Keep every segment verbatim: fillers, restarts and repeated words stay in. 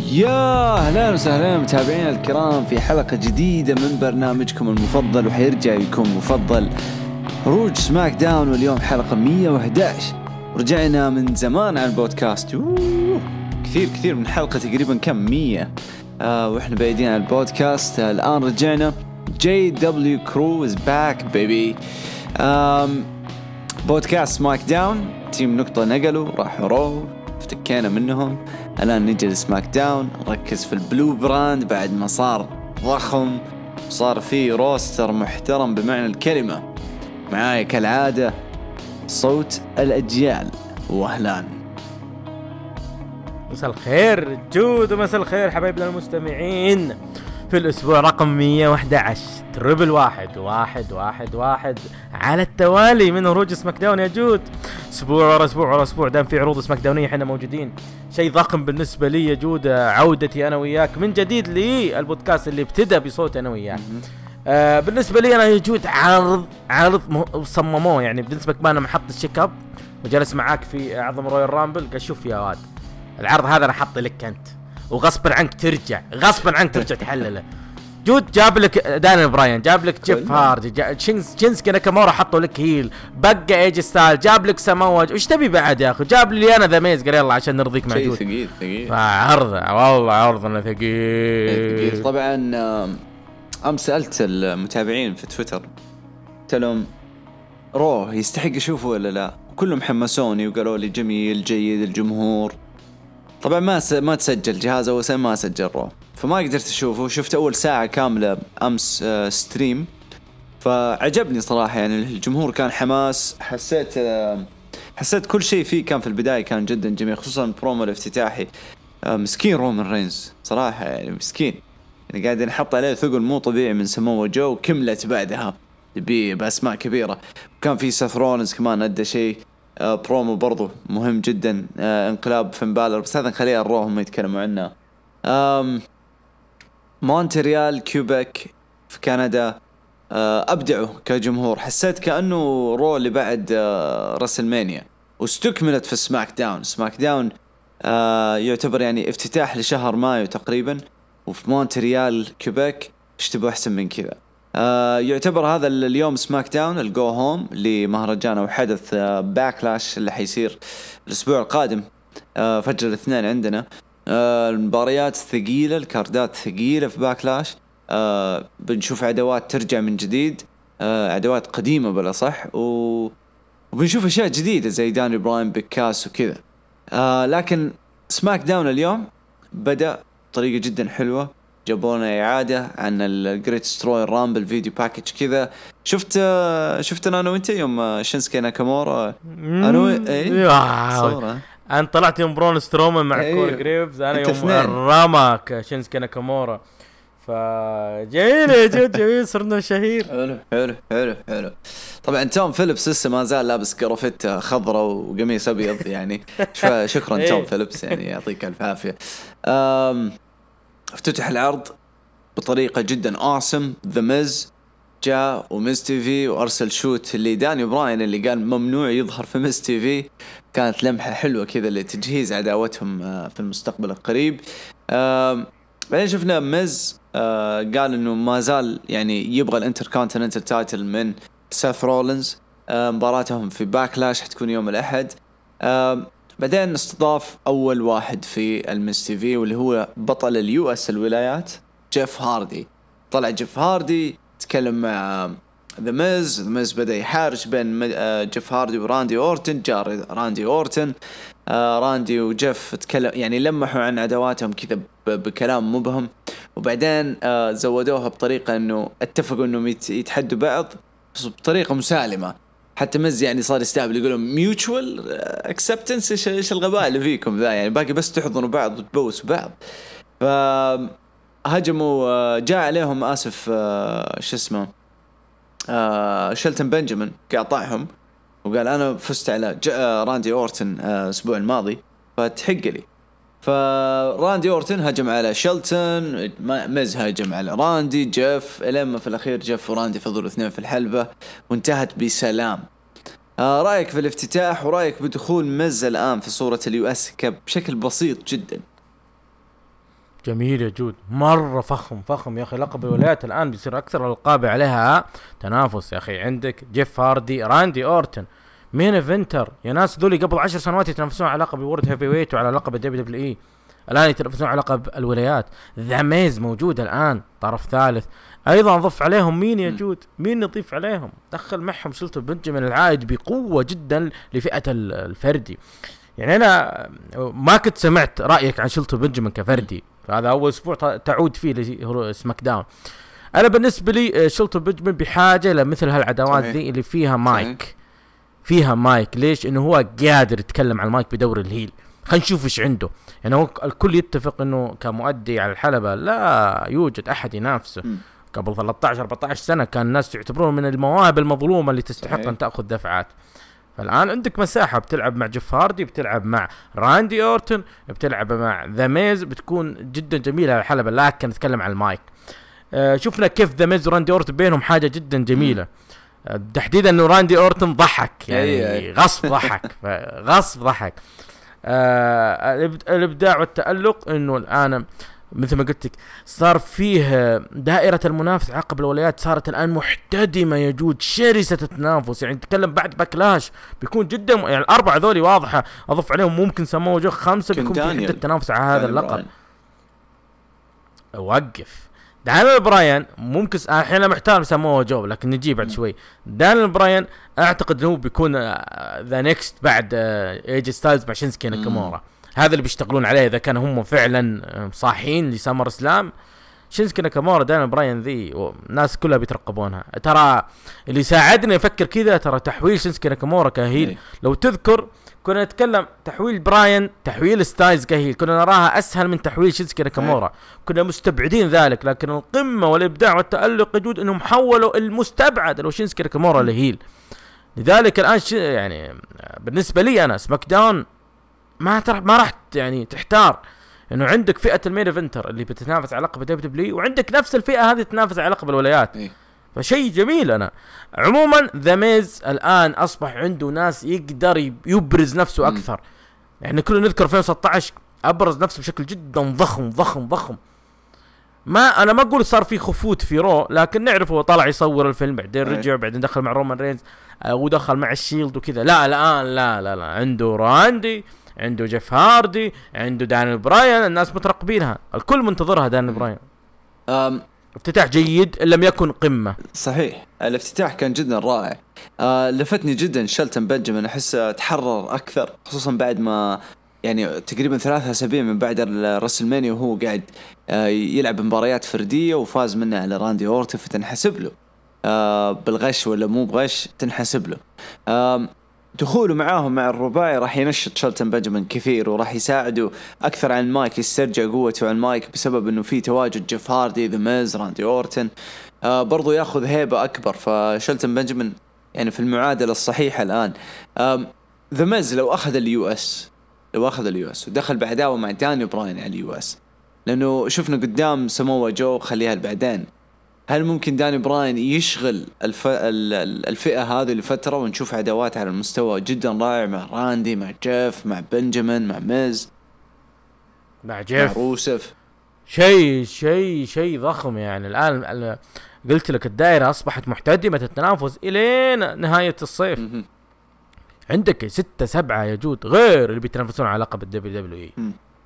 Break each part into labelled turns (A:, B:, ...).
A: يا أهلا وسهلا متابعينا الكرام في حلقة جديدة من برنامجكم المفضل وحيرجع يكون مفضل هروج سماك داون. واليوم حلقة مية وأحد عشر. رجعنا من زمان على البودكاست، أوه كثير كثير من حلقة تقريبا كم مية آه وإحنا بعيدين على البودكاست. آه الآن رجعنا. جي دبليو Crew is back baby. آم بودكاست سماك داون تيم نقطة نقلوا راحوا رو افتكينا منهم. الآن نجي لسماك داون نركز في البلو براند بعد ما صار ضخم، صار فيه روستر محترم بمعنى الكلمة. معايا كالعادة صوت الأجيال وأهلان.
B: مساء الخير جود ومساء الخير حبايبنا المستمعين في الأسبوع رقم مية وأحد عشر تربل واحد واحد واحد واحد على التوالي من هروج سماك داون يا جود. أسبوع ورا أسبوع ورا أسبوع دام في عروض سماك داونية احنا موجودين. شيء ضخم بالنسبة لي يا جود، عودتي أنا وياك من جديد للبودكاست اللي ابتدى بصوت أنا وياك. آه بالنسبة لي أنا يا جود عرض عرض صمموه، يعني بالنسبة لك ما أنا محط الشيك اب وجلس معاك في أعظم رويال رامبل قال شوف يا واد العرض هذا أنا حط لك أنت وغصبا عنك ترجع غصبا عنك ترجع تحلله. جود جاب لك داني براين، جاب لك جيف هاردي، شينز شينسكي ناكامورا حطوا لك هيل، بقى ايج ستايل، جاب لك ساموج، وش تبي بعد يا اخي؟ جاب لي انا ذا ميز قال يلا عشان نرضيك مع جود.
A: ثقيل ثقيل
B: عرض والله عرضنا ثقيل.
A: طبعا امس سألت المتابعين في تويتر قلت لهم رو يستحق اشوفه ولا لا، كلهم حمسوني وقالوا لي جميل جيد الجمهور. طبعا ما س... ما تسجل جهاز اول سنة ما سجل رو، فما قدرت اشوفه. شفت اول ساعة كاملة امس آه ستريم، فعجبني صراحة. يعني الجمهور كان حماس، حسيت آه حسيت كل شيء فيه كان في البداية كان جدا جميل، خصوصا البرومو الافتتاحي. آه مسكين رومان رينز صراحة، يعني مسكين، يعني قاعد نحط عليه ثقل مو طبيعي من سمو جو. كملت بعدها بأسماء كبيرة، وكان في سيث رولينز كمان أدى شيء آه برومو برضو مهم جدا. آه انقلاب فين بالر، بس هذا نخليها الروح هم يتكلموا عنه. آم مونتريال كيوبيك في كندا آه أبدعوا كجمهور. حسيت كأنه رو اللي بعد آه راسلمانيا، واستكملت في سماك داون. سماك داون آه يعتبر يعني افتتاح لشهر مايو تقريبا، وفي مونتريال كيوبيك ايش تبغى أحسن من كذا. آه يعتبر هذا اليوم سماك داون الجو هوم لمهرجان أو حدث آه باكلاش اللي حيصير الأسبوع القادم آه فجر الاثنين. عندنا آه المباريات ثقيلة، الكاردات ثقيلة في باكلاش. آه بنشوف عدوات ترجع من جديد، آه عدوات قديمة بلا صح، و... وبنشوف أشياء جديدة زي داني براين بكاس وكذا. آه لكن سماك داون اليوم بدأ بطريقة جدا حلوة. جابونا إعادة عن الجريت ستروي رامبل فيديو باكج كذا. شفت شفت أنا وأنت يوم شينسكي ناكامورا أنا و... إيه صورة
B: أنت طلعت يوم برون سترومان مع أيه. كول جريفز، أنا يوم الرامك شينسكي ناكامورا. فجيل جد جميل صرنا شهير.
A: حلو حلو حلو حلو. طبعا توم فيليبس لسه ما زال لابس قرفتة خضراء وقميص أبيض يعني. شكرا توم فيليبس، يعني يعطيك الف عافية. افتتح العرض بطريقة جدا awesome. ذا ميز جاء وميز تي في وأرسل شوت اللي داني براين اللي قال ممنوع يظهر في ميز تي في. كانت لمحة حلوة كذا لتجهيز عداوتهم في المستقبل القريب. بعدين شفنا ميز قال انه ما زال يعني يبغى الانتركونتيننتال تايتل من سيث رولينز. مباراتهم في باكلاش حتكون يوم الأحد. بعدين استضاف أول واحد في الميز تي في واللي هو بطل اليو اس الولايات جيف هاردي. طلع جيف هاردي تكلم مع ذا ميز. ذا ميز بدأ يحارش بين جيف هاردي وراندي أورتن. جار راندي أورتن. راندي وجيف تكلم يعني لمحوا عن عدواتهم كذا بكلام مبهم، وبعدين زودوها بطريقة انه اتفقوا انهم يتحدوا بعض بس بطريقة مسالمة. حتى مز يعني صار يستقبل يقولون mutual acceptance. إيش إيش الغباء اللي فيكم ذا، يعني باقي بس تحضنوا بعض وتبوسوا بعض. فهجموا جاء عليهم آسف شو اسمه شيلتون بنجامين قاطعهم وقال أنا فزت على راندي أورتن الأسبوع الماضي فتحق لي. فراندي أورتن هجم على شيلتون، مز هجم على راندي جيف، لما في الأخير جيف وراندي فضلوا اثنين في الحلبة وانتهت بسلام. آه رأيك في الافتتاح ورأيك بدخول مز الآن في صورة اليو اس كاب بشكل بسيط جدا؟
B: جميل يا جود، مرة فخم فخم يا أخي. لقب الولايات الآن بيصير أكثر الألقاب عليها تنافس يا أخي. عندك جيف هاردي، راندي أورتن، مين إيفنتر يا ناس، ذولي قبل عشر سنوات يتنافسون على لقب الورد هيفي ويت وعلى لقب الدبليو دبليو إي، الآن يتنافسون على لقب الولايات. ذا ميز موجود الآن طرف ثالث. أيضا ضف عليهم مين يا جود؟ مين نضيف عليهم؟ دخل معهم شلتون بنجامين العائد بقوة جدا لفئة الفردي. يعني أنا ما كنت سمعت رأيك عن شلتون بنجامين كفردي، فهذا أول أسبوع تعود فيه لسماك داون. أنا بالنسبة لي شلتون بنجامين بحاجة لمثل هالعداوات ذي اللي فيها مايك، فيها مايك. ليش؟ إنه هو قادر يتكلم على المايك بدور الهيل. خلينا نشوف إيش عنده. يعني هو الكل يتفق إنه كمؤدي على الحلبة لا يوجد أحد ينافسه. م. قبل ثلاثة عشر أربعة عشر سنة كان الناس يعتبرون من المواهب المظلومة اللي تستحق صحيح. أن تأخذ دفعات. فالآن عندك مساحة، بتلعب مع جيف هاردي، بتلعب مع راندي أورتن، بتلعب مع ذا ميز، بتكون جدا جميلة على الحلبة. لكن نتكلم عن المايك، آه شفنا كيف ذا ميز وراندي أورتن بينهم حاجة جدا جميلة. آه تحديدا إنه راندي أورتن ضحك، يعني غصب ضحك غصب ضحك. آه الإبداع والتألق إنه الآن مثل ما قلتك صار فيه دائرة المنافسة عقب الولايات صارت الآن محتدمة يجود، شرسة التنافس. يعني نتكلم بعد باكلاش بيكون جدا، يعني الأربعة ذولي واضحة، أضف عليهم ممكن سموه جو خمسة، بيكون في حدة التنافس على هذا اللقب. وقف دانيال براين ممكن الحين محتار سموه جو، لكن نجي بعد شوي. دانيال براين أعتقد إنه بيكون ذا نيكست بعد ايجي ستايلز مع شينسكي ناكامورا. هذا اللي بيشتغلون عليه إذا كان هم فعلا صاحين لسامر اسلام. شينسكي ناكامورا دانيال براين ذي الناس كلها بيترقبونها. ترى اللي ساعدني افكر كذا ترى تحويل شينسكي ناكامورا كهيل. لو تذكر كنا نتكلم تحويل براين تحويل ستايلز كهيل كنا نراها اسهل من تحويل شينسكي ناكامورا، كنا مستبعدين ذلك. لكن القمه والابداع والتالق يجود انهم حولوا المستبعد لو شينسكي ناكامورا لهيل. لذلك الان يعني بالنسبه لي انا سماك داون ما ترى ما راح يعني تحتار انه عندك فئه المين ايفنتر اللي بتتنافس على لقب دبليو دبليو، وعندك نفس الفئه هذه تتنافس على لقب الولايات. إيه؟ فشيء جميل. انا عموما ذا ميز الان اصبح عنده ناس يقدر يبرز نفسه اكثر. م. يعني كلنا نذكر ألفين وستة عشر ابرز نفسه بشكل جدا ضخم ضخم ضخم. ما انا ما اقول صار في خفوت في رو، لكن نعرف هو طلع يصور الفيلم بعدين رجع، بعدين دخل مع رومان رينز ودخل مع الشيلد وكذا. لا الان لا لا لا عنده راندي، عنده جيف هاردي، عنده دانيال براين، الناس مترقبينها، الكل منتظرها دانيال براين. أم افتتاح جيد إن لم يكن قمة.
A: صحيح الافتتاح كان جدا رائع. أه لفتني جدا شلتون بنجامين، أحس تحرر أكثر خصوصا بعد ما يعني تقريبا ثلاثة أسابيع من بعد الرسلمانيا وهو قاعد أه يلعب مباريات فردية وفاز منها على راندي أورتن، فتنحسب له أه بالغش ولا مو بغش تنحسب له. أه دخوله معاهم مع الرباعي راح ينشط شلتون بنجامين كثير وراح يساعده أكثر عن المايك، يسترجع قوته على المايك بسبب أنه في تواجد جيف هاردي، ذا ميز، راندي أورتن. آه برضو يأخذ هيبة أكبر. فشلتون بنجامين يعني في المعادلة الصحيحة الآن. آه ذا ميز لو أخذ اليو اس لو أخذ اليو اس ودخل بعداوة مع داني براين على اليو اس، لأنه شفنا قدام سموه جو خليها بعدين، هل ممكن داني براين يشغل الف... الفئة هذه لفترة ونشوف عداوات على المستوى جدا رائع مع راندي، مع جيف، مع بنجامين، مع ميز،
B: مع جيف،
A: مع روسف؟
B: شيء شيء شيء ضخم. يعني الآن قلت لك الدائرة أصبحت محتدمة التنافس إلين نهاية الصيف. م- عندك ستة سبعة يجود غير اللي بيتنافسون على لقب الدبليو دبليو إي.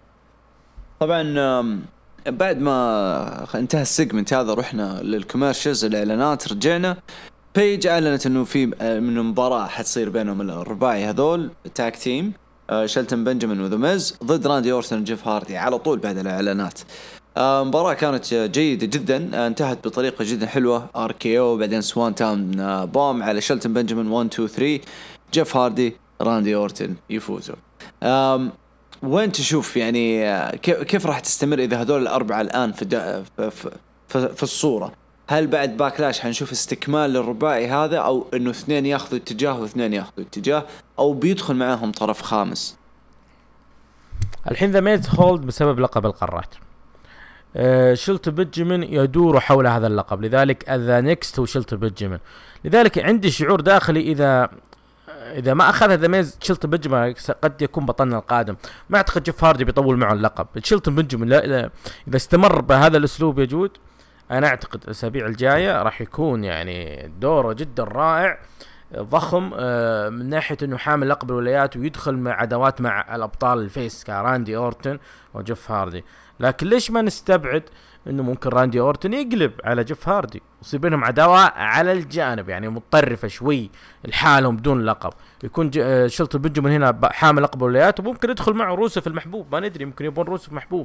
A: طبعا بعد ما انتهى السيجمنت هذا رحنا للكوميرشلز الإعلانات، رجعنا بيج أعلنت إنه في من مباراة حتصير بينهم الرباعي هذول تاك تيم، شلتون بنجامين وذا ميز ضد راندي أورتن وجيف هاردي على طول بعد الإعلانات. مباراة كانت جيدة جدا، انتهت بطريقة جدا حلوة، ار كي او بعدين سوان تاون بوم على شلتون بنجامين واحد اثنين ثلاثة، جيف هاردي راندي أورتن يفوزوا. وين تشوف يعني كيف راح تستمر إذا هذول الأربعة الآن في, في, في, في الصورة؟ هل بعد باكلاش حنشوف استكمال للرباعي هذا، أو إنه اثنين يأخذوا اتجاه واثنين يأخذوا اتجاه، أو بيدخل معهم طرف خامس؟
B: الحين ذا ميز هولد بسبب لقب القارات. أه شلتون بنجامين يدور حول هذا اللقب، لذلك ذا نيكست هو شلتون بنجامين. لذلك عندي شعور داخلي إذا اذا ما اخذ هذا ميز شيلتون بنجامين قد يكون بطلنا القادم. ما اعتقد جيف هاردي بيطول معه اللقب. شيلتون بنجامين لا لا اذا استمر بهذا الاسلوب يا جود، انا اعتقد الاسابيع الجايه راح يكون يعني دوره جدا رائع ضخم من ناحيه انه حامل لقب الولايات ويدخل مع عداوات مع الابطال الفيس كراندي اورتن وجيف هاردي. لكن ليش ما نستبعد انه ممكن راندي اورتن يقلب على جيف هاردي ويصير بينهم عداوه على الجانب يعني متطرفه شوي لحالهم بدون لقب، يكون شيلتون بنجامين هنا حامل لقب الولايات وممكن يدخل معه روسف المحبوب، ما ندري ممكن يبون روسف محبوب.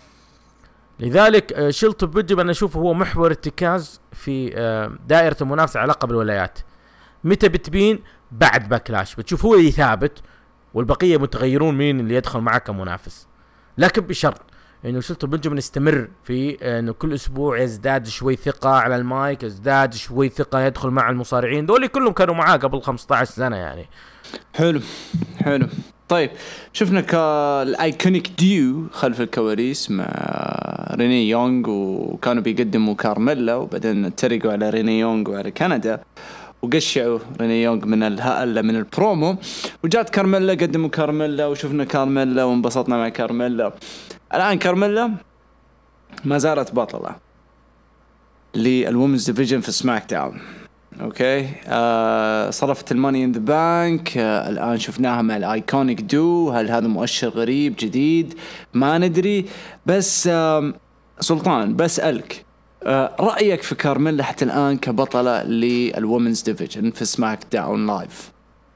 B: لذلك شيلتون بنجامين انا اشوفه هو محور ارتكاز في دائره المنافسه على لقب الولايات. متى بتبين؟ بعد باكلاش بتشوف هو اللي ثابت والبقيه متغيرون مين اللي يدخل معك كمنافس، لكن بشرط انه شيلتون بنجامين يستمر في انه كل اسبوع يزداد شوي ثقه على المايك، يزداد شوي ثقه يدخل مع المصارعين دول كلهم كانوا معاه قبل خمسة عشر سنه يعني.
A: حلو حلو. طيب شفنا كالايكونيك ديو خلف الكواليس مع ريني يونغ وكانوا بيقدموا كارميلا وبعدين اترقوا على ريني يونغ وعلى كندا وقشعوا ريني يونغ من الهائل من البرومو، وجات كارميلا قدموا كارميلا وشفنا كارميلا وانبسطنا مع كارميلا. الآن كارميلا ما زالت بطلة للومنز ديفيجن في سماك داون. اوكي آه صرفت الماني ان ذا بانك، آه الآن شفناها مع الايكونيك دو. هل هذا مؤشر غريب جديد؟ ما ندري. بس آه سلطان بسألك آه رأيك في كارميلا حتى الآن كبطلة للومنز ديفيجن في سماك داون لايف؟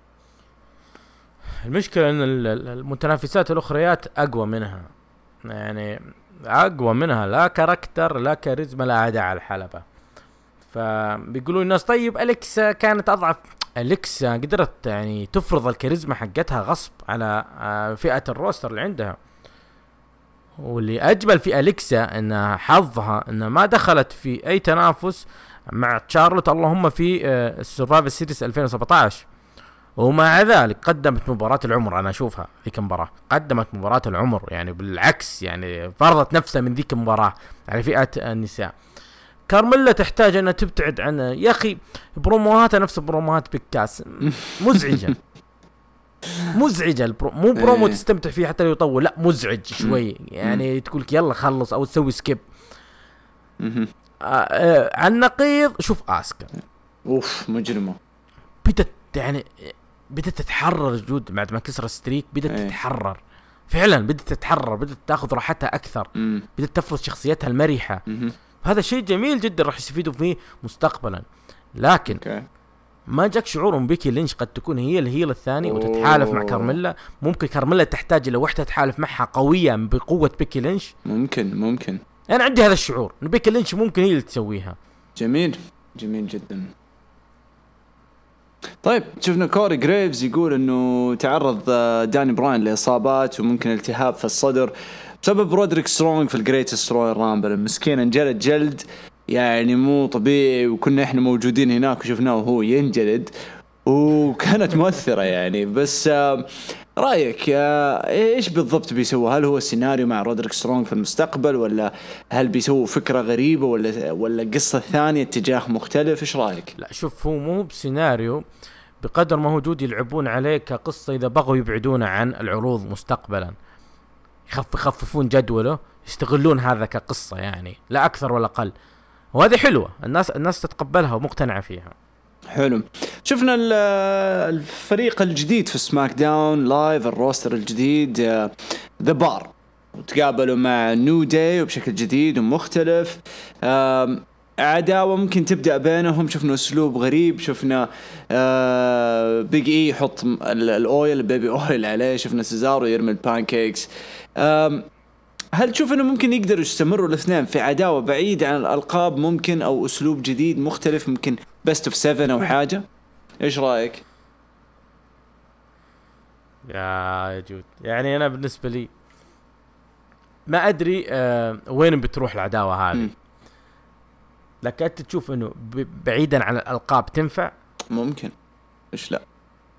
B: المشكلة ان المتنافسات الاخريات اقوى منها، يعني اقوى منها لا كاركتر لا كاريزما لا عدا على الحلبة. فبيقولوا الناس طيب أليكسا كانت اضعف. أليكسا قدرت يعني تفرض الكاريزما حقتها غصب على فئة الروستر اللي عندها، واللي اجمل في أليكسا ان حظها ان ما دخلت في اي تنافس مع شارلوت اللهم في السرفايفر سيريس ألفين وسبعة عشر، ومع ذلك قدمت مباراة العمر. أنا أشوفها ذيك المباراة قدمت مباراة العمر، يعني بالعكس يعني فرضت نفسها من ذيك المباراة على فئة النساء. كارميلا تحتاج أنها تبتعد عن يا أخي بروموهاتها نفس بروموهات بيكاس مزعجة مزعجة البرو... مو برومو تستمتع فيه حتى لو يطول، لا مزعج شوي يعني تقولك يلا خلص أو تسوي سكيب. آه آه عن نقيض شوف آسكا
A: أوف مجرمة
B: بدت يعني بدت تتحرر جود بعد ما كسر الستريك، بدت ايه. تتحرر فعلا، بدت تتحرر، بدت تاخذ راحتها اكثر، مم. بدت تفرض شخصيتها المرحه. مم. هذا شيء جميل جدا راح يستفيدوا فيه مستقبلا. لكن okay. ما جاك شعور ان بيكي لينش قد تكون هي الهيل الثاني أوه. وتتحالف مع كارميلا؟ ممكن كارميلا تحتاج الى وحده تتحالف معها قويه بقوه بيكي لينش.
A: ممكن ممكن
B: انا عندي هذا الشعور ان بيكي لينش ممكن هي اللي تسويها.
A: جميل جميل جدا. طيب شفنا كوري جريفز يقول انه تعرض داني براين لاصابات وممكن التهاب في الصدر بسبب رودريك سترونج في الجريتست رويال رامبل. المسكين انجلد جلد يعني مو طبيعي، وكنا احنا موجودين هناك وشفناه وهو ينجلد وكانت مؤثرة يعني. بس رأيك ايش بالضبط بيسوي؟ هل هو سيناريو مع رودريك سترونج في المستقبل، ولا هل بيسوي فكرة غريبة، ولا ولا قصة ثانية اتجاه مختلف؟ ايش رأيك؟
B: لا شوف هو مو بسيناريو بقدر ما هو جود يلعبون عليه كقصة إذا بغوا يبعدون عن العروض مستقبلا، يخف يخففون جدوله، يستغلون هذا كقصة يعني لا أكثر ولا أقل. وهذه حلوة، الناس الناس تتقبلها ومقتنعة فيها.
A: حلو. شفنا الفريق الجديد في سماك داون لايف، الروستر الجديد ذا بار، وتقابلوا مع نيو داي وبشكل جديد ومختلف. عداوة ممكن تبدأ بينهم. شفنا أسلوب غريب، شفنا آه بيج إي يحط الأويل البيبي أويل عليه، شفنا سيزارو يرمي البانكيكس. آه هل تشوف أنه ممكن يقدروا يستمروا الاثنين في عداوة بعيد عن الألقاب ممكن، أو أسلوب جديد مختلف ممكن بست اوف سيفن أو حاجة؟ إيش رأيك؟
B: يا جود يعني أنا بالنسبة لي ما أدري آه وين بتروح العداوة هذه م. لكن أنت تشوف إنه بعيدا عن الألقاب تنفع؟
A: ممكن، إيش لا.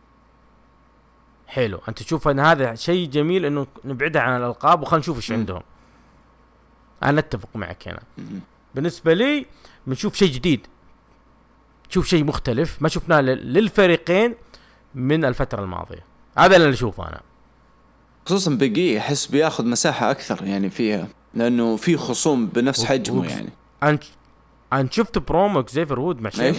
B: حلو، أنت تشوف إن هذا شيء جميل إنه نبعدها عن الألقاب وخلنا نشوف إيش عندهم. أنا أتفق معك هنا. بالنسبة لي بنشوف شيء جديد، تشوف شيء مختلف ما شفناه للفريقين من الفتره الماضيه. هذا اللي اشوفه انا،
A: خصوصا بقي احس بياخذ مساحه اكثر يعني فيها، لانه في خصوم بنفس حجمه يعني.
B: انت انت شفت برومو اكزيفير وود مع شيء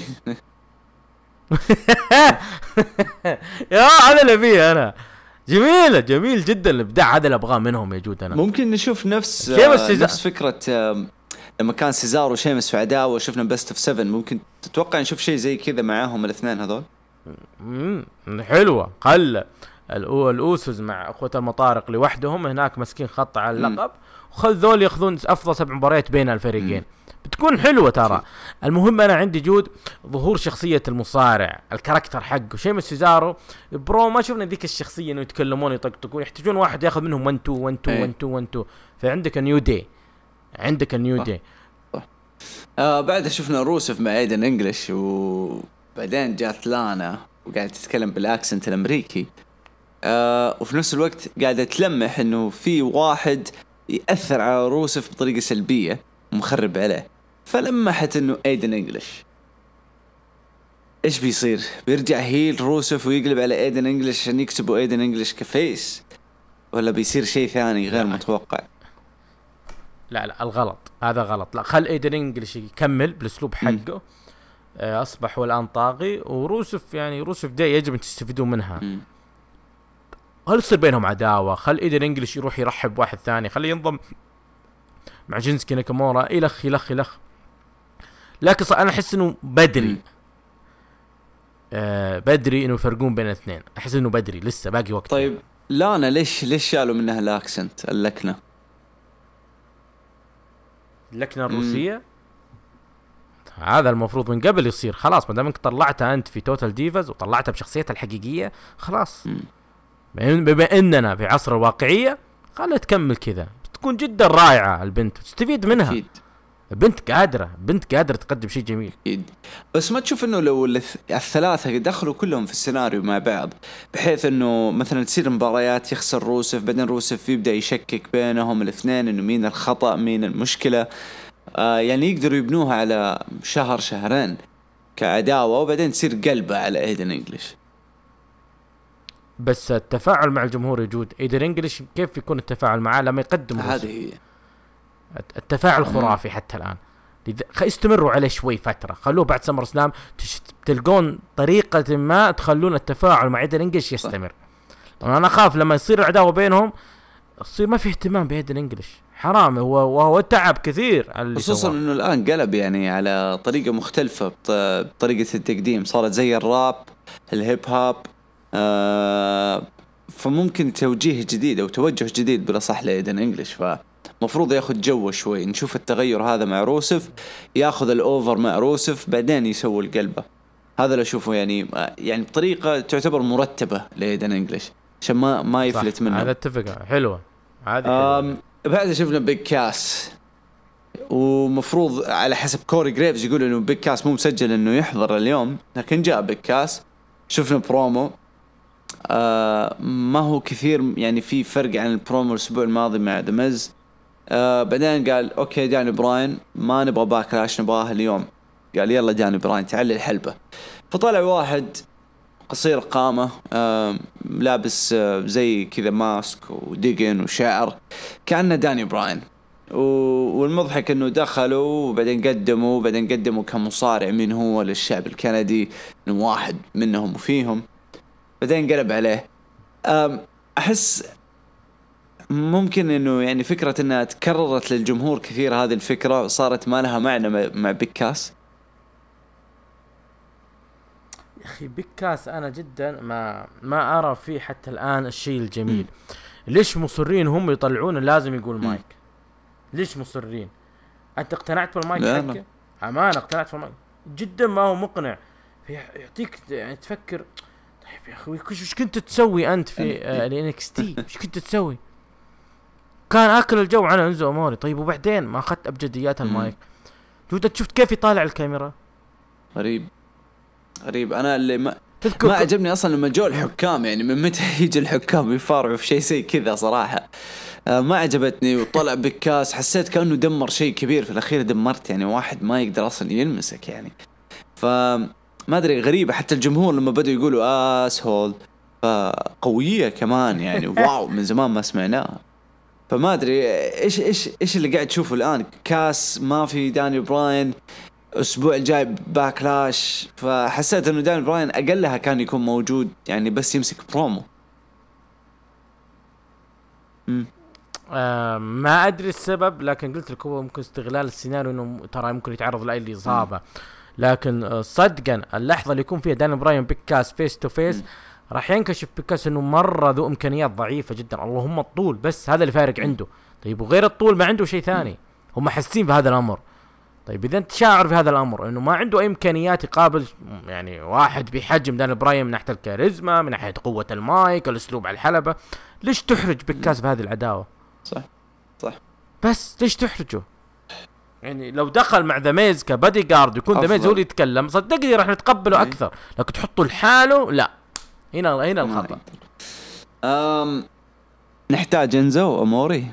B: يا هذا اللي فيه انا جميله، جميل جدا الابداع هذا اللي ابغاه منهم يا جود. انا
A: ممكن نشوف نفس آه نفس فكره آه لما كان سيزار وشيمس في عداوه وشفنا بيست اوف سفن، ممكن تتوقع نشوف شيء زي كذا معاهم الاثنين هذول؟
B: امم حلوه. خل الأوسوس مع اخوة المطارق لوحدهم هناك مسكين خط على اللقب، وخل ذول ياخذون افضل سبع مباريات بين الفريقين. مم. بتكون حلوه ترى. المهم انا عندي جود ظهور شخصيه المصارع، الكاركتر حقه. شيمس سيزارو برو ما شفنا ذيك الشخصيه انه يتكلمون يطقطقون، يحتاجون واحد ياخذ منهم واحد اثنين واحد اثنين واحد اثنين واحد اثنين. فعندك النيو دي، عندك النيو دي.
A: آه بعد شفنا روسف مع ايدن انجلش، وبعدين جات لانا وقاعد تتكلم بالاكسنت الامريكي، آه وفي نفس الوقت قاعده تلمح انه في واحد ياثر على روسف بطريقه سلبيه ومخرب عليه، فلمحت انه ايدن انجلش. ايش بيصير؟ بيرجع هيل روسف ويقلب على ايدن انجلش عشان يكسبوا ايدن انجلش كفيس، ولا بيصير شيء ثاني غير متوقع؟
B: لا لا الغلط هذا غلط. لا خل ايدن انجلش يكمل بالاسلوب حقه. آه اصبح هو الان طاغي، وروسف يعني روسف دي يجب ان تستفيدوا منها. م. هل يصير بينهم عداوه؟ خل ايدن انجلش يروح يرحب واحد ثاني، خليه ينضم مع جينسكي ناكامورا، إلخ إلخ إلخ. لكن صار أنا أحس إنه بدري آه بدري إنه يفرقون بين الاثنين. أحس إنه بدري لسه باقي وقت.
A: طيب لا أنا ليش ليش شالوا منها الأكسنت اللكنة
B: اللكنة الروسية؟ مم. هذا المفروض من قبل يصير خلاص. ما دامك طلعتها أنت في توتال ديفاز وطلعتها بشخصيتها الحقيقية خلاص. بما إننا في عصر الواقعية خلها تكمل كذا، تكون جدا رائعة البنت، تستفيد منها. أكيد. البنت قادرة، بنت قادرة تقدم شيء جميل.
A: أكيد. بس ما تشوف إنه لو الثلاثة دخلوا كلهم في السيناريو مع بعض، بحيث إنه مثلا تصير مباريات يخسر روسف، بعدين روسف يبدأ يشكك بينهم الاثنين إنه مين الخطأ مين المشكلة، آه يعني يقدروا يبنوها على شهر شهرين كعداوة، وبعدين تصير قلبة على ايدن انجلش.
B: بس التفاعل مع الجمهور يجود. ايدن انجلش كيف يكون التفاعل معاه لما يقدم
A: هذه هي
B: التفاعل خرافي حتى الآن. استمروا عليه شوي فترة، خلوه بعد سمر سلام تلقون طريقة ما تخلون التفاعل مع ايدن انجلش يستمر. أنا أخاف لما يصير العداوة بينهم يصير ما في اهتمام بايدن انجلش، حرام. هو وهو تعب كثير،
A: خصوصا انه الآن قلب يعني على طريقة مختلفة بطريقة التقديم، صارت زي الراب الهيب هاب، آه فممكن توجيه جديد او توجه جديد بلا صح لايدن انجلش، فمفروض ياخذ جو شوي. نشوف التغير هذا مع روسف، ياخذ الاوفر مع روسف، بعدين يسوي القلبة. هذا اللي اشوفه يعني يعني بطريقه تعتبر مرتبه لايدن انجلش عشان ما ما يفلت منه.
B: هذا اتفق، حلوه هذه.
A: بعد شفنا بيج كاس، ومفروض على حسب كوري جريفز يقول انه بيج كاس مو مسجل انه يحضر اليوم، لكن جاء بيج كاس. شفنا برومو آه ما هو كثير يعني، في فرق عن البرومو الاسبوع الماضي مع دمز. آه بعدين قال اوكي داني براين ما نبغى باكلاش، نبغاه اليوم. قال يلا داني براين تعال الحلبة. فطلع واحد قصير قامة آه لابس آه زي كذا ماسك وديجن وشعر كأنه داني براين، والمضحك انه دخلوا وبعدين قدموا وبعدين قدموا كمصارع من هو للشعب الكندي، انه واحد منهم وفيهم، بعدين قلب عليه. احس ممكن انه يعني فكرة انها تكررت للجمهور كثير، هذه الفكرة صارت ما لها معنى مع بيكاس.
B: يا اخي بيكاس انا جدا ما ما ارى فيه حتى الان الشيء الجميل. م. ليش مصرين هم يطلعون لازم يقول مايك؟ م. ليش مصرين؟ انت اقتنعت بالمايك حقه؟ امانه اقتنعت بالمايك جدا، ما هو مقنع، يعطيك يعني تفكر طيب يا اخوي ايش كنت تسوي انت في الان اكس تي؟ ايش كنت تسوي؟ كان اكل الجو على انزو اموري. طيب وبعدين ما اخذت ابجديات المايك؟ جودة شفت كيف يطالع الكاميرا؟
A: غريب غريب. انا اللي ما ما عجبني اصلا لما جو الحكام، يعني من متى يجي الحكام يفارعوا في شيء زي كذا صراحه آه ما عجبتني. وطلع بكاس حسيت كانه دمر شيء كبير في الاخير، دمرت يعني واحد ما يقدر اصلا يلمسك يعني. ف ما ادري غريبه. حتى الجمهور لما بدوا يقولوا اس هول فقويه كمان يعني واو من زمان ما سمعناها. فما ادري ايش ايش ايش اللي قاعد تشوفه الان. كاس ما في داني براين، الاسبوع الجاي باكلاش، فحسيت انه داني براين اقلها كان يكون موجود يعني بس يمسك برومو.
B: امم آه ما ادري السبب، لكن قلت لك هو ممكن استغلال السيناريو انه ترى ممكن يتعرض لاي اصابه. لكن آه صدقا اللحظه اللي يكون فيها داني براين بيكاس فيس تو فيس راح ينكشف بيكاس انه مره ذو امكانيات ضعيفه جدا. اللهم الطول بس هذا اللي فارق عنده. طيب وغير الطول ما عنده شيء ثاني. هم حاسين بهذا الامر. طيب اذا انت شاعر في هذا الامر انه ما عنده اي امكانيات يقابل يعني واحد بحجم داني براين من ناحيه الكاريزما، من ناحيه قوه المايك، الاسلوب على الحلبه، ليش تحرج بيكاس بهذه العداوه؟
A: صح صح
B: بس ليش تحرجه؟ يعني لو دخل مع ذا ميز كبادي جارد يكون ذا ميز هو اللي يتكلم صدقني راح نتقبله اكثر. لكن تحطه لحاله لا، هنا هنا الخطأ.
A: أم نحتاج انزو اموري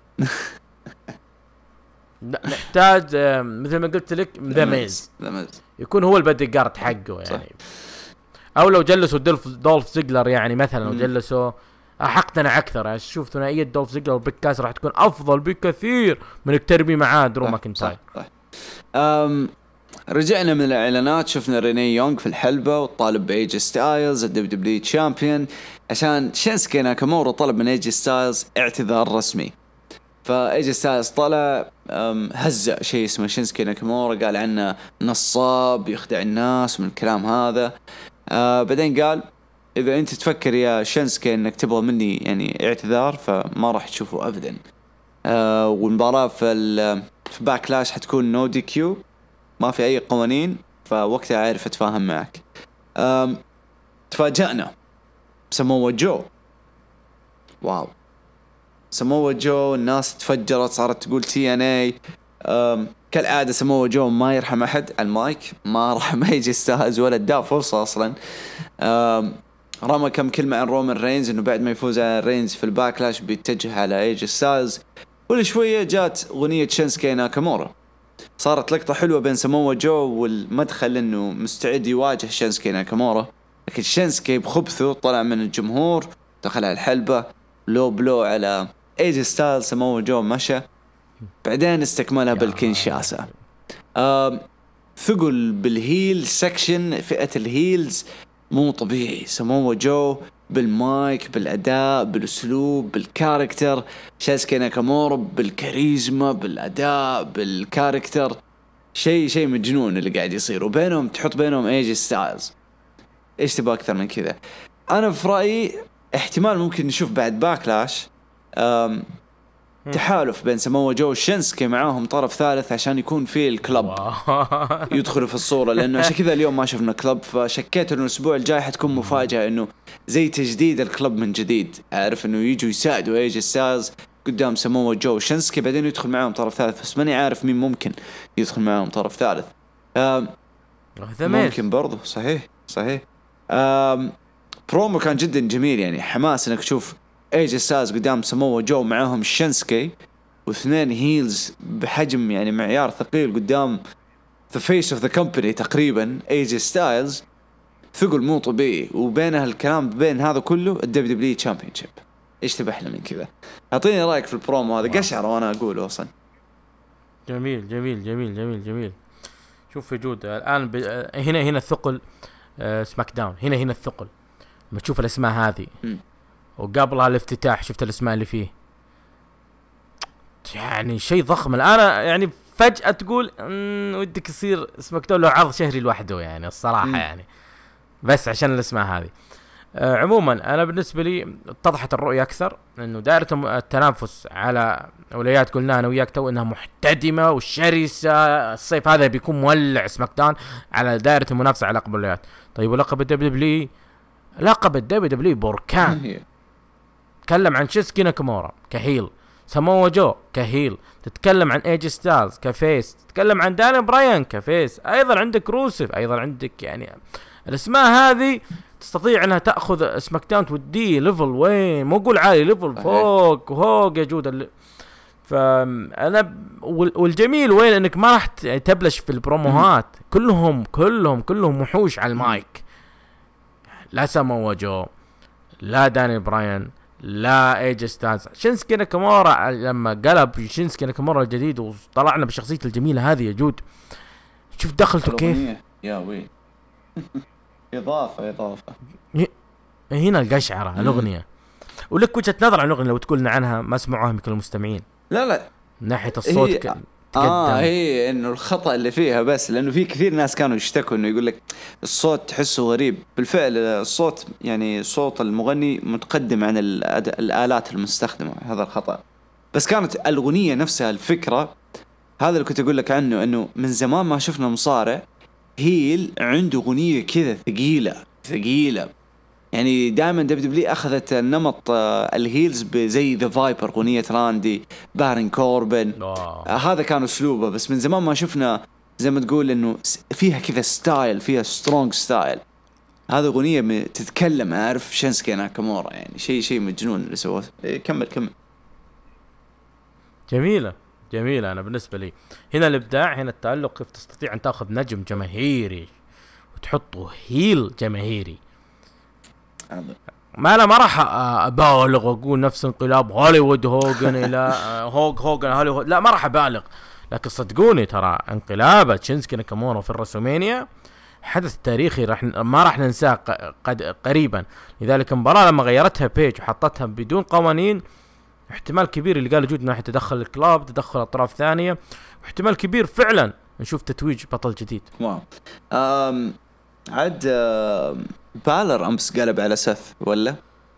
B: نحتاج مثل ما قلت لك ذا ميز يكون هو البادي جارد حقه يعني. صح. او لو جلسوا دولف دولف زيجلر يعني مثلا، لو جلسوا احقتنا اكثر. اشوف ثنائيه دولف زيجلر وبيكاس راح تكون افضل بكثير من التربي معاه درو ماكنتاير.
A: امم رجعنا من الاعلانات، شفنا ريني يونغ في الحلبة وطالب بايجي ستايلز الدبليو دبليو تشامبيون عشان شينسكي ناكامورا طلب من ايجي ستايلز اعتذار رسمي. فايجي ستايلز طلع هزأ شيء اسمه شينسكي ناكامورا، قال عنه نصاب يخدع الناس من الكلام هذا. آه بعدين قال اذا انت تفكر يا شينسكي انك تبغى مني يعني اعتذار فما راح تشوفه ابدا. آه والمباراة في في باكلاش حتكون نو دي كيو، ما في اي قوانين، فوقتها عارف اتفاهم معك. تفاجأنا سموه جو. واو سموه جو، الناس تفجرت صارت تقول تي ان اي. كالعادة سموه جو ما يرحم احد على المايك، ما راح ما يجي يستهز ولا اداه فرصة اصلا. رمى كم كلمة عن رومان رينز انه بعد ما يفوز على رينز في الباكلاش بيتجه على ايجي ستايلز. كل شوية جات اغنية شينسكي ناكامورا، صارت لقطة حلوة بين سموه جو والمدخل انه مستعد يواجه شينسكي ناكامورا. لكن شينسكي بخبثه طلع من الجمهور دخل على الحلبة لو بلو على ايجي ستايلز. سموه جو مشى، بعدين استكملها بالكينشاسا. ثقل بالهيل سكشن، فئة الهيلز مو طبيعي. سموه جو بالمايك، بالأداء، بالأسلوب، بالكاركتر. شينسكي ناكامورا بالكاريزما، بالأداء، بالكاركتر. شيء شيء مجنون اللي قاعد يصير. وبينهم تحط بينهم ايجي ستايلز، ايش تبغى أكثر من كذا؟ أنا في رأيي احتمال ممكن نشوف بعد باكلاش تحالف بين سموه جو وشينسكي معاهم طرف ثالث عشان يكون فيه الكلب يدخلوا في الصورة. لأنه عشان كذا اليوم ما شفنا كلب، فشكيت إنه الأسبوع الجاي حتكون مفاجأة إنه زي تجديد الكلب من جديد. أعرف إنه يجوا يساعدوا ايجي ستايلز قدام سموه جو وشينسكي، بعدين يدخل معاهم طرف ثالث، بس ماني عارف مين ممكن يدخل معاهم طرف ثالث. ممكن برضو. صحيح صحيح. برومو كان جدا جميل يعني، حماس انك تشوف ايجي ستايلز قدام سموه جو معاهم شينسكي، واثنين هيلز بحجم يعني معيار ثقيل قدام the face of the company تقريبا ايجي ستايلز. ثقل مو طبيعي، وبينها الكلام بين هذا كله الدبليو دبليو تشامبيونشيب. ايش تبى احلى من كذا؟ اعطيني رايك في البرومو هذا، قشعر وانا اقوله اصلا.
B: جميل جميل جميل جميل جميل. شوف في جود الان ب... هنا هنا الثقل. آه سماك داون هنا هنا الثقل لما تشوف الاسماء هذه م. وقبلها الافتتاح شفت الاسماء اللي فيه، يعني شيء ضخم. الان يعني فجأة تقول ودك يصير سماك داون لو عرض شهري لوحده يعني الصراحة م. يعني بس عشان الاسماء هذه. آه عموما انا بالنسبة لي اتضحت الرؤية اكثر، انه دائرة التنافس على اولويات قلنا انا وياك تو انها محتدمة وشرسة. الصيف هذا بيكون مولع سماك داون على دائرة المنافسة على الاولويات. طيب ولقب الدبليو دبليو، لقب الدبليو دبليو بركان. تكلم عن شينسكي ناكامورا كهيل، سموه جو كهيل، تتكلم عن ايجي ستايلز كفيس، تتكلم عن داني براين كفيس، ايضا عندك روسف، ايضا عندك يعني الاسماء هذه تستطيع انها تاخذ سماك داون توديه ليفل وين، مو اقول عالي، ليفل فوق وفوق يا جود. ف فانا والجميل وين انك ما راح تبلش في البروموهات، كلهم كلهم كلهم وحوش على المايك. لا سامو جو، لا داني براين، لا ايج ستايلز. شينسكي ناكامورا لما قلب شينسكي ناكامورا الجديد وطلعنا بشخصيته الجميله هذه يا جود، شوف دخلته كيف
A: يا وي. اضافه اضافه
B: هنا القشعره الاغنيه. ولك وجهه نظر عن الاغنيه لو تقول لنا عنها، ما سمعوها يمكن المستمعين.
A: لا لا
B: من ناحيه الصوت
A: هي...
B: ك...
A: اه هي انه الخطا اللي فيها، بس لانه في كثير ناس كانوا يشتكوا انه يقول لك الصوت تحسه غريب. بالفعل الصوت يعني صوت المغني متقدم عن الآلات المستخدمه، هذا الخطا. بس كانت الاغنيه نفسها الفكره، هذا اللي كنت اقول لك عنه، انه من زمان ما شفنا مصارع هيل عنده اغنيه كذا ثقيله ثقيله. يعني دائما دبليو دبليو اخذت نمط الهيلز زي ذا فايبر، اغنيه راندي، بارن كوربن. آه هذا كان اسلوبه. بس من زمان ما شفنا زي ما تقول انه فيها كذا ستايل، فيها سترونج ستايل. هذا اغنيه تتكلم، عارف شينسكي ناكامورا، يعني شيء شيء مجنون اللي سواه. كمل كمل.
B: جميله جميله. انا بالنسبه لي هنا الابداع، هنا التألق، كيف تستطيع ان تاخذ نجم جماهيري وتحطه هيل جماهيري. ما انا ما راح ابالغ واقول نفس انقلاب هوليوود هوجن الى هوج هوجن هوليوود، لا ما راح ابالغ. لكن صدقوني ترى انقلاب شينسكي ناكامورا في الرسومينيا حدث تاريخي راح ما راح ننساه قد قريبا. لذلك المباراه لما غيرتها بيج وحطتها بدون قوانين، احتمال كبير اللي قال جود ناحيه تدخل الكلاب، تدخل اطراف ثانيه، واحتمال كبير فعلا نشوف تتويج بطل جديد.
A: واو. أم عاد بالر امس قلب على سث ولا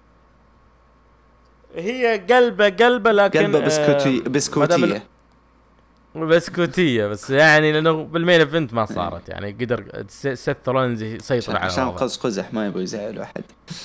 B: هي قلبه قلبه لكن
A: قلبه بسكوتي بسكوتيه
B: بسكوتيه بس يعني لانه بالمين ايفنت ما صارت، يعني قدر سيث رولينز يسيطر على
A: عشان قص قزح ما يبغى يزعل احد.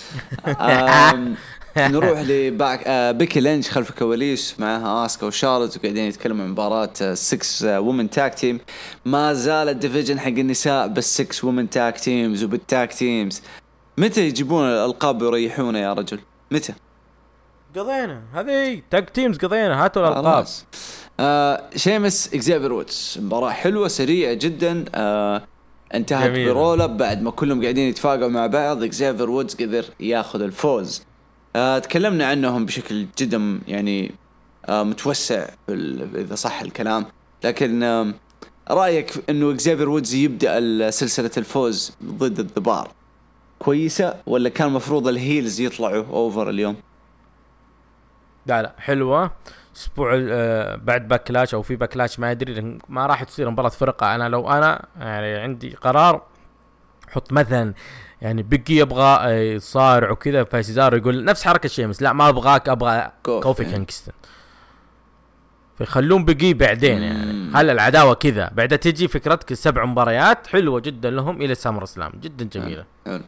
A: نروح لباك آه بيكي لينش خلف الكواليس معها اسكا وشارلوت، وقاعدين يتكلموا عن مباراه ستة وومن تاك تيم. ما زال الديفيجن حق النساء بس ستة وومن تاك تيمز وبالتاك تيمز. متى يجيبون الالقاب ويريحونا يا رجل؟ متى؟
B: قضينا هذه تاك تيمز، قضينا هاتوا الالقاب.
A: آه شيمس إكزافير وودز، مباراة حلوة سريعة جدا، آه انتهت برول اب بعد ما كلهم قاعدين يتفاقوا مع بعض. إكزافير وودز قدر ياخذ الفوز. آه تكلمنا عنهم بشكل جدا يعني آه متوسع إذا صح الكلام، لكن آه رأيك إنه إكزافير وودز يبدأ سلسلة الفوز ضد الذبار كويسة، ولا كان مفروض الهيلز يطلعوا أوفر اليوم؟
B: لا لا حلوة. اسبوع آه بعد باكلاش او في باكلاش ما ادري، ما راح تصير مباراة فرقة. انا لو انا يعني عندي قرار حط مثلا يعني بيجي يبغى يصارع وكذا، فسيزارو يقول نفس حركة شيمس، لا ما ابغاك، ابغى كوفي كينغستون، فيخلون بيجي بعدين. يعني خلي العداوة كذا، بعدها تجي فكرتك سبع مباريات حلوة جدا لهم الى سامر اسلام، جدا جميلة.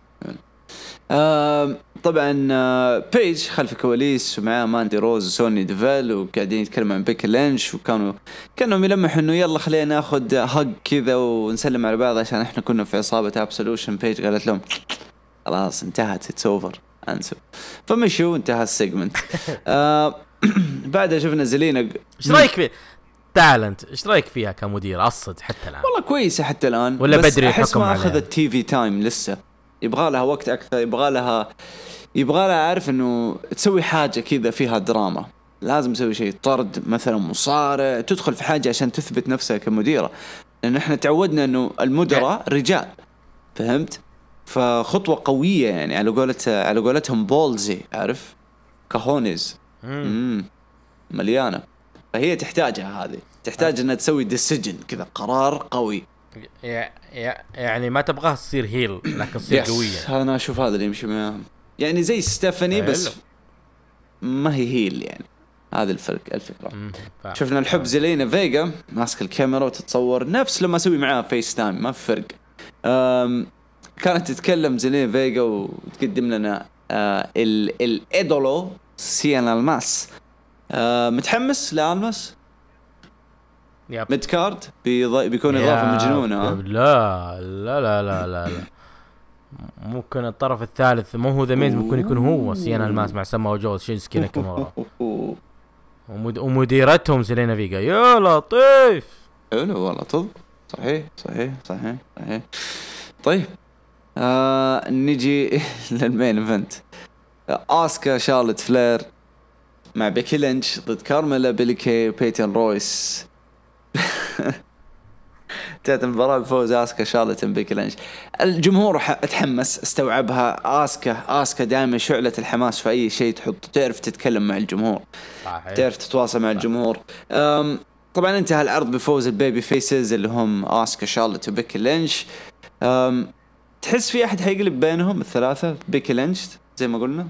A: آه طبعا آه بيج خلف الكواليس ومعاه ماندي روز وسوني ديفيل، وقاعدين يتكلموا عن بيكي لينش، وكانوا كانوا يلمحوا انه يلا خلينا ناخذ هج كذا ونسلم على بعض عشان احنا كنا في عصابة ابسولوشن. بيج قالت لهم خلاص انتهت، اتس اوفر، انسوا. فمشوا، انتهى السيجمنت. آه بعدها شفنا زلينا.
B: ايش رايك في تالنت؟ ايش رايك فيها كمدير اصد حتى الان؟
A: والله كويسه حتى الان،
B: ولا
A: بس
B: بدري
A: احس ما
B: عليها.
A: اخذت تي في تايم لسه، يبغى لها وقت اكثر، يبغى لها يبغى لها عارف انه تسوي حاجه كذا فيها دراما. لازم تسوي شيء، طرد مثلا مصارع، تدخل في حاجه عشان تثبت نفسها كمديره، لان احنا تعودنا انه المدراء رجال، فهمت؟ فخطوه قويه يعني على قولة على قولتهم بولزي، عارف كهونيز امم مليانه. فهي تحتاجها، هذه تحتاج انها تسوي ديسيجن كذا، قرار قوي.
B: يعني ما تبغاها تصير هيل لكن تصير قويه.
A: انا اشوف هذا اللي يمشي معاهم، يعني زي ستيفاني بس ما هي هيل، يعني هذا الفرق الفكره. شفنا الحب زلينا فيجا ماسك الكاميرا وتتصور نفس لما اسوي معاها فيس تايم، ما في فرق. كانت تتكلم زلينا فيجا وتقدم لنا ال الايدولو سيان الماس. متحمس لالماس ميد كارد بيكون إضافة مجنونة.
B: لا لا لا لا لا, لا. ممكن الطرف الثالث مو هو ذا ميز، ممكن يكون هو سيانا الماس مع سما وجوز شينسكي ناكامورا. ومد... ومديرتهم سيلينا فيجا. يا لطيف.
A: حلو والله. طب صحيح صحيح صحيح صحيح. طيب آه نجي للمين ايفنت. آسكا شارلوت فلير مع بيكي لينش ضد كارميلا بيلي كي وبيتن رويس. انتهت المباراة بفوز آسكا شارلوت بيكي لينش. الجمهور اتحمس استوعبها. آسكا آسكا دائما شعلة الحماس في أي شيء تحط، تعرف تتكلم مع الجمهور، صحيح. تعرف تتواصل مع الجمهور. طبعا انتهى العرض بفوز البيبي فيسز اللي هم آسكا شارلوت وبيكي لينش. تحس في أحد هيقلب بينهم الثلاثة بيكي لينش زي ما قلنا؟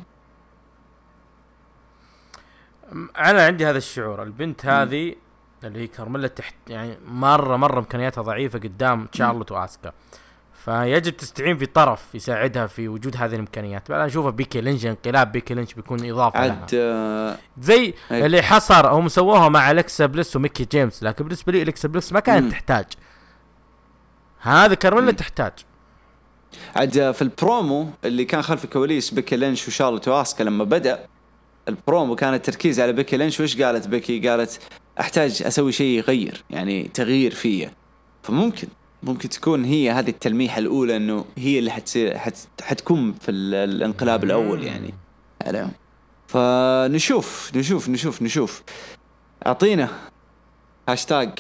B: أنا عندي هذا الشعور. البنت هذه اللي هي كارميلا تحت يعني مرة مرة إمكانياتها ضعيفة قدام شارلوت وآسكا، فيجب تستعين في طرف يساعدها في وجود هذه الإمكانيات. أنا أشوفها بيكي لينش، انقلاب بيكي لينش بيكون إضافة
A: عد
B: لها. زي هي. اللي حصر هم سووها مع أليكسا بليس وميكي جيمس، لكن بالنسبة لي أليكسا بليس ما كانت مم. تحتاج هذا. كارميلا تحتاج.
A: عد في البرومو اللي كان خلف الكواليس بيكي لينش وشارلوت وآسكا لما بدأ البرومو كان التركيز على بيكي لينش. وإيش قالت بيكي؟ قالت أحتاج أسوي شيء يغير، يعني تغيير فيه. فممكن ممكن تكون هي هذه التلميحة الأولى إنه هي اللي حتصير حت حتكون في الانقلاب الأول يعني عليهم. فنشوف نشوف نشوف نشوف أعطينا هاشتاج.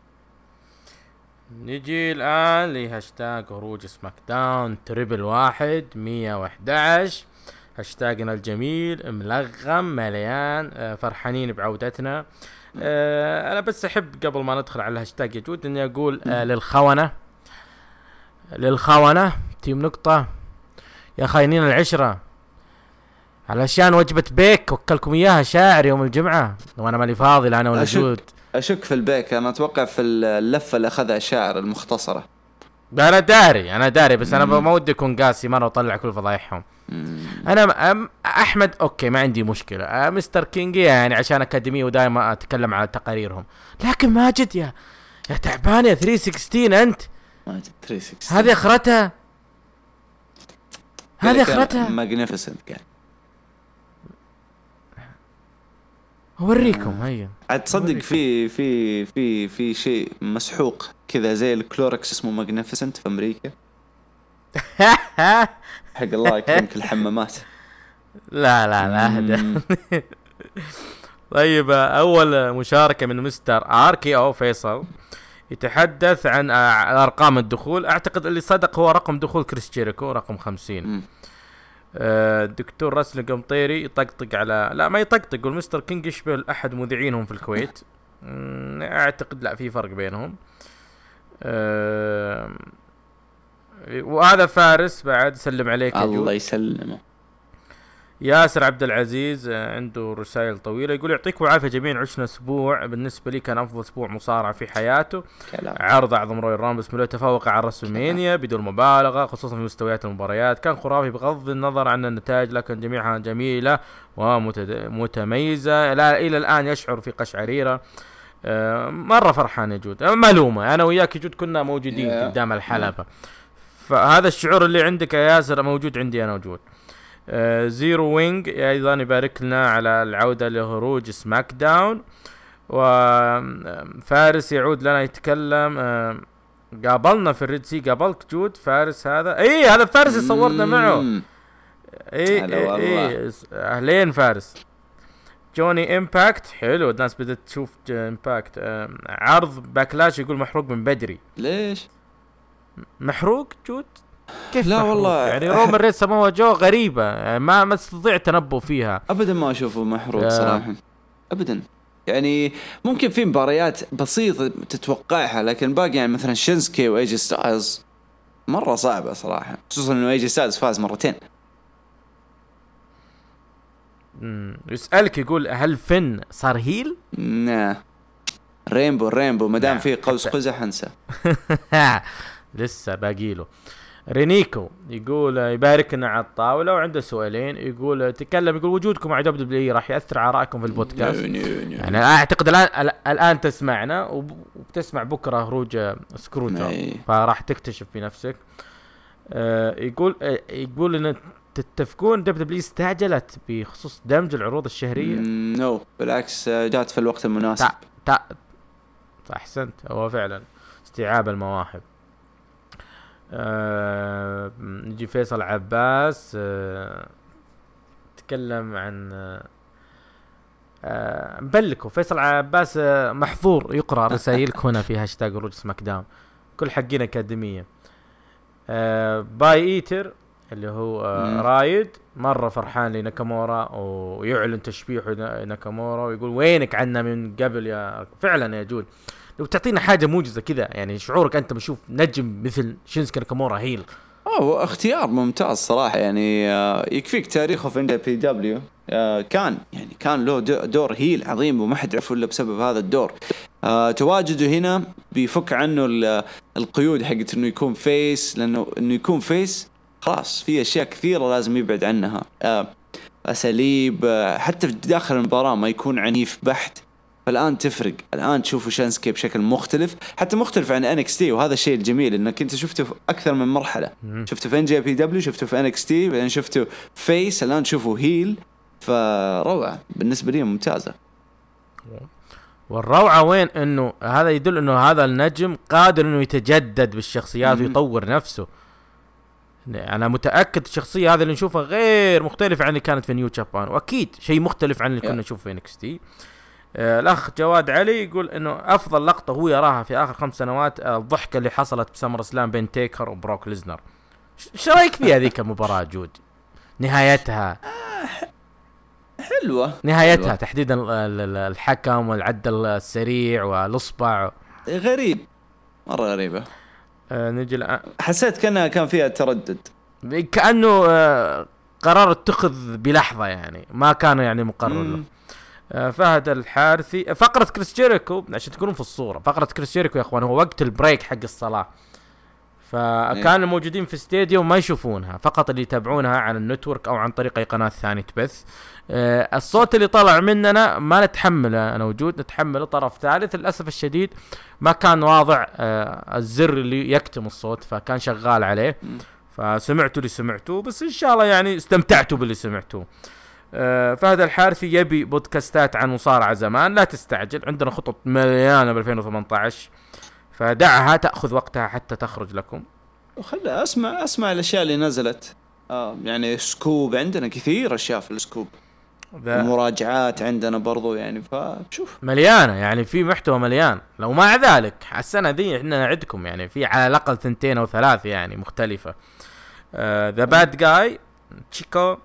B: نجي الآن لهاشتاج خروج سماك داون تريبل واحد مية وأحد عشر. هاشتاجنا الجميل ملغم مليان، فرحانين بعودتنا. أه أنا بس أحب قبل ما ندخل على الهاشتاج يجود إني أقول أه للخونة للخونة تيم نقطة يا خاينين العشرة، علشان وجبة بيك وكلكم إياها شاعر يوم الجمعة وأنا مالي فاضي أنا ولا جود.
A: أشك في البيك. أنا أتوقع في اللفة اللي أخذها شاعر المختصرة.
B: أنا داري أنا داري بس أنا ما ودي أكون قاسي مرة وطلع كل فضايحهم. انا احمد اوكي ما عندي مشكله. مستر كينج يعني عشان اكاديميه ودائما اتكلم على تقاريرهم، لكن ماجد يا يا تعبان يا ثلاثمية وستة انت.
A: ماجد ثلاثمية وستة
B: هذه اخرتها، هذه اخرتها
A: ماجنيفيسنت. كان
B: اوريكم هيا
A: عاد تصدق في في في في شيء مسحوق كذا زي الكلوركس اسمه ماجنيفيسنت في امريكا. حق الله يكرمك الحمامات.
B: لا لا لا طيب أول مشاركة من مستر آركي أو فيصل يتحدث عن أرقام الدخول. أعتقد اللي صدق هو رقم دخول كريس جيريكو رقم خمسين. الدكتور راسل قمطيري يطقطق على لا ما يطقطق، يقول مستر كينج يشبه أحد مذيعينهم في الكويت. أعتقد لا في فرق بينهم. أه وهذا فارس بعد سلم عليك.
A: الله يسلمه.
B: ياسر عبد العزيز عنده رسائل طويلة يقول يعطيكم العافية جميعا. عشنا أسبوع بالنسبة لي كان أفضل أسبوع مصارعة في حياته. كلام. عرض أعظم رويال رامبل بسم الله تفوق على رسلمانيا بدون مبالغة خصوصا في مستويات المباريات. كان خرافي بغض النظر عن النتائج لكن جميعها جميلة ومتميزة. لا إلى الآن يشعر في قشعريرة. آه مرة فرحان يجود. ملومة أنا وياك يجود كنا موجودين yeah. قدام الحلبة. yeah. فهذا الشعور اللي عندك يا ياسر موجود عندي أنا موجود. آه زيرو وينج أيضا يبارك لنا على العودة لخروج سماك داون. وفارس يعود لنا يتكلم. آه قابلنا في الريد سي قابلك جود فارس هذا اي هذا فارس صورنا معه. اي اي اهلين فارس. جوني امباكت حلو الناس بدأت تشوف امباكت. آه عرض باكلاش يقول محروق من بدري.
A: ليش
B: محروق جود؟ كيف
A: لا
B: محروق؟
A: والله
B: يعني رومان رينز سموها جو غريبة يعني ما ما تستطيع تنبؤ فيها.
A: ابدا ما اشوفه محروق صراحة ابدا. يعني ممكن في مباريات بسيطة تتوقعها لكن باقي يعني مثلا شينسكي وايجي ستايلز مرة صعبة صراحة خصوصا انه ايجي ستايلز فاز مرتين.
B: امم يسألك يقول هل فين صار هيل؟
A: نا رينبو رينبو مدام في قوس قزح انسى.
B: لسه باقي له. رينيكو يقول يباركنا على الطاولة وعنده سؤالين. يقول تكلم يقول وجودكم مع دبليو دبليو اي راح يأثر على رأيكم في البودكاست. يعني أعتقد الآن الآن تسمعنا وبتسمع بكرة خروج سكروجر فراح تكتشف بنفسك. يقول يقول إن تتفقون دبليو دبليو استعجلت بخصوص دمج العروض الشهريه؟
A: نو no. بالعكس جات في الوقت المناسب.
B: تا تا احسنت، هو فعلا استيعاب المواهب. أه... نجي فيصل عباس أه... تكلم عن أه... مبلكوا فيصل عباس أه... محظور يقرأ رسائلك هنا في هاشتاج روج سماك داون، كل حقين أكاديمية. أه... باي ايتر اللي هو أه... رايد مرة فرحان لناكامورا ويعلن تشبيحه ناكامورا ويقول وينك عنا من قبل يا فعلا يا جود، لو تعطينا حاجة موجزة كذا يعني شعورك أنت بشوف نجم مثل شينسكي ناكامورا هيل.
A: أوه اختيار ممتاز صراحة يعني يكفيك تاريخه في إن بي دبليو، كان يعني كان له دور هيل عظيم وما حد يعرف إلا بسبب هذا الدور. تواجده هنا بيفك عنه القيود حقت إنه يكون فيس، لأنه إنه يكون فيس خلاص في أشياء كثيرة لازم يبعد عنها، أساليب حتى في داخل المباراة ما يكون عنيف بحت. فالآن تفرق، الآن تشوفوا شينسكي بشكل مختلف، حتى مختلف عن إن إكس تي، وهذا الشيء الجميل إنك أنت شفته في أكثر من مرحلة. شفته في إن جي بي دبليو، شفته في إن إكس تي، بعدين شفته فيس، الآن تشوفه هيل. فروعة بالنسبة لي ممتازة.
B: والروعة وين إنه هذا يدل إنه هذا النجم قادر إنه يتجدد بالشخصيات ويطور نفسه. أنا متأكد الشخصية هذه اللي نشوفها غير مختلفة عن اللي كانت في نيو جابان، وأكيد شيء مختلف عن اللي كنا نشوفه في إن إكس تي. آه الأخ جواد علي يقول إنه أفضل لقطة هو يراها في آخر خمس سنوات آه الضحكة اللي حصلت بسمر سلام بين تيكر وبروك ليزنر. شو رأيك في هذيك المباراة جود؟ نهايتها
A: حلوة،
B: نهايتها
A: حلوة.
B: تحديدا الحكم والعدل السريع والإصبع
A: غريب، مرة غريبة.
B: آه نجي الآن
A: حسيت كأنها كان فيها تردد،
B: كأنه آه قرار اتخذ بلحظة يعني ما كان يعني مقرر له. آه فهد الحارثي فقرة كريس جيريكو عشان تكونوا في الصورة، فقرة كريس جيريكو يا اخوان هو وقت البريك حق الصلاة، فكانوا موجودين في استاديوم ما يشوفونها، فقط اللي يتابعونها على النتورك او عن طريق اي قناة ثانية تبث. آه الصوت اللي طلع مننا ما نتحمله انا وجود، نتحمله طرف ثالث. للاسف الشديد ما كان واضع آه الزر اللي يكتم الصوت، فكان شغال عليه، فسمعتوا اللي سمعتوه، بس ان شاء الله يعني استمتعتوا باللي سمعتوه. آه فهد الحارثي يبي بودكاستات عن مصارعة زمان، لا تستعجل، عندنا خطط مليانة ب ألفين وثمانية عشر، فدعها تأخذ وقتها حتى تخرج لكم.
A: وخلنا أسمع أسمع الأشياء اللي نزلت. آه يعني سكوب عندنا كثير أشياء في السكوب، مراجعات عندنا برضو يعني، فشوف
B: مليانة يعني في محتوى مليان. لو مع ذلك السنة دي احنا نعدكم يعني في على الأقل ثنتين أو ثلاث يعني مختلفة. ذا باد جاي تشيكو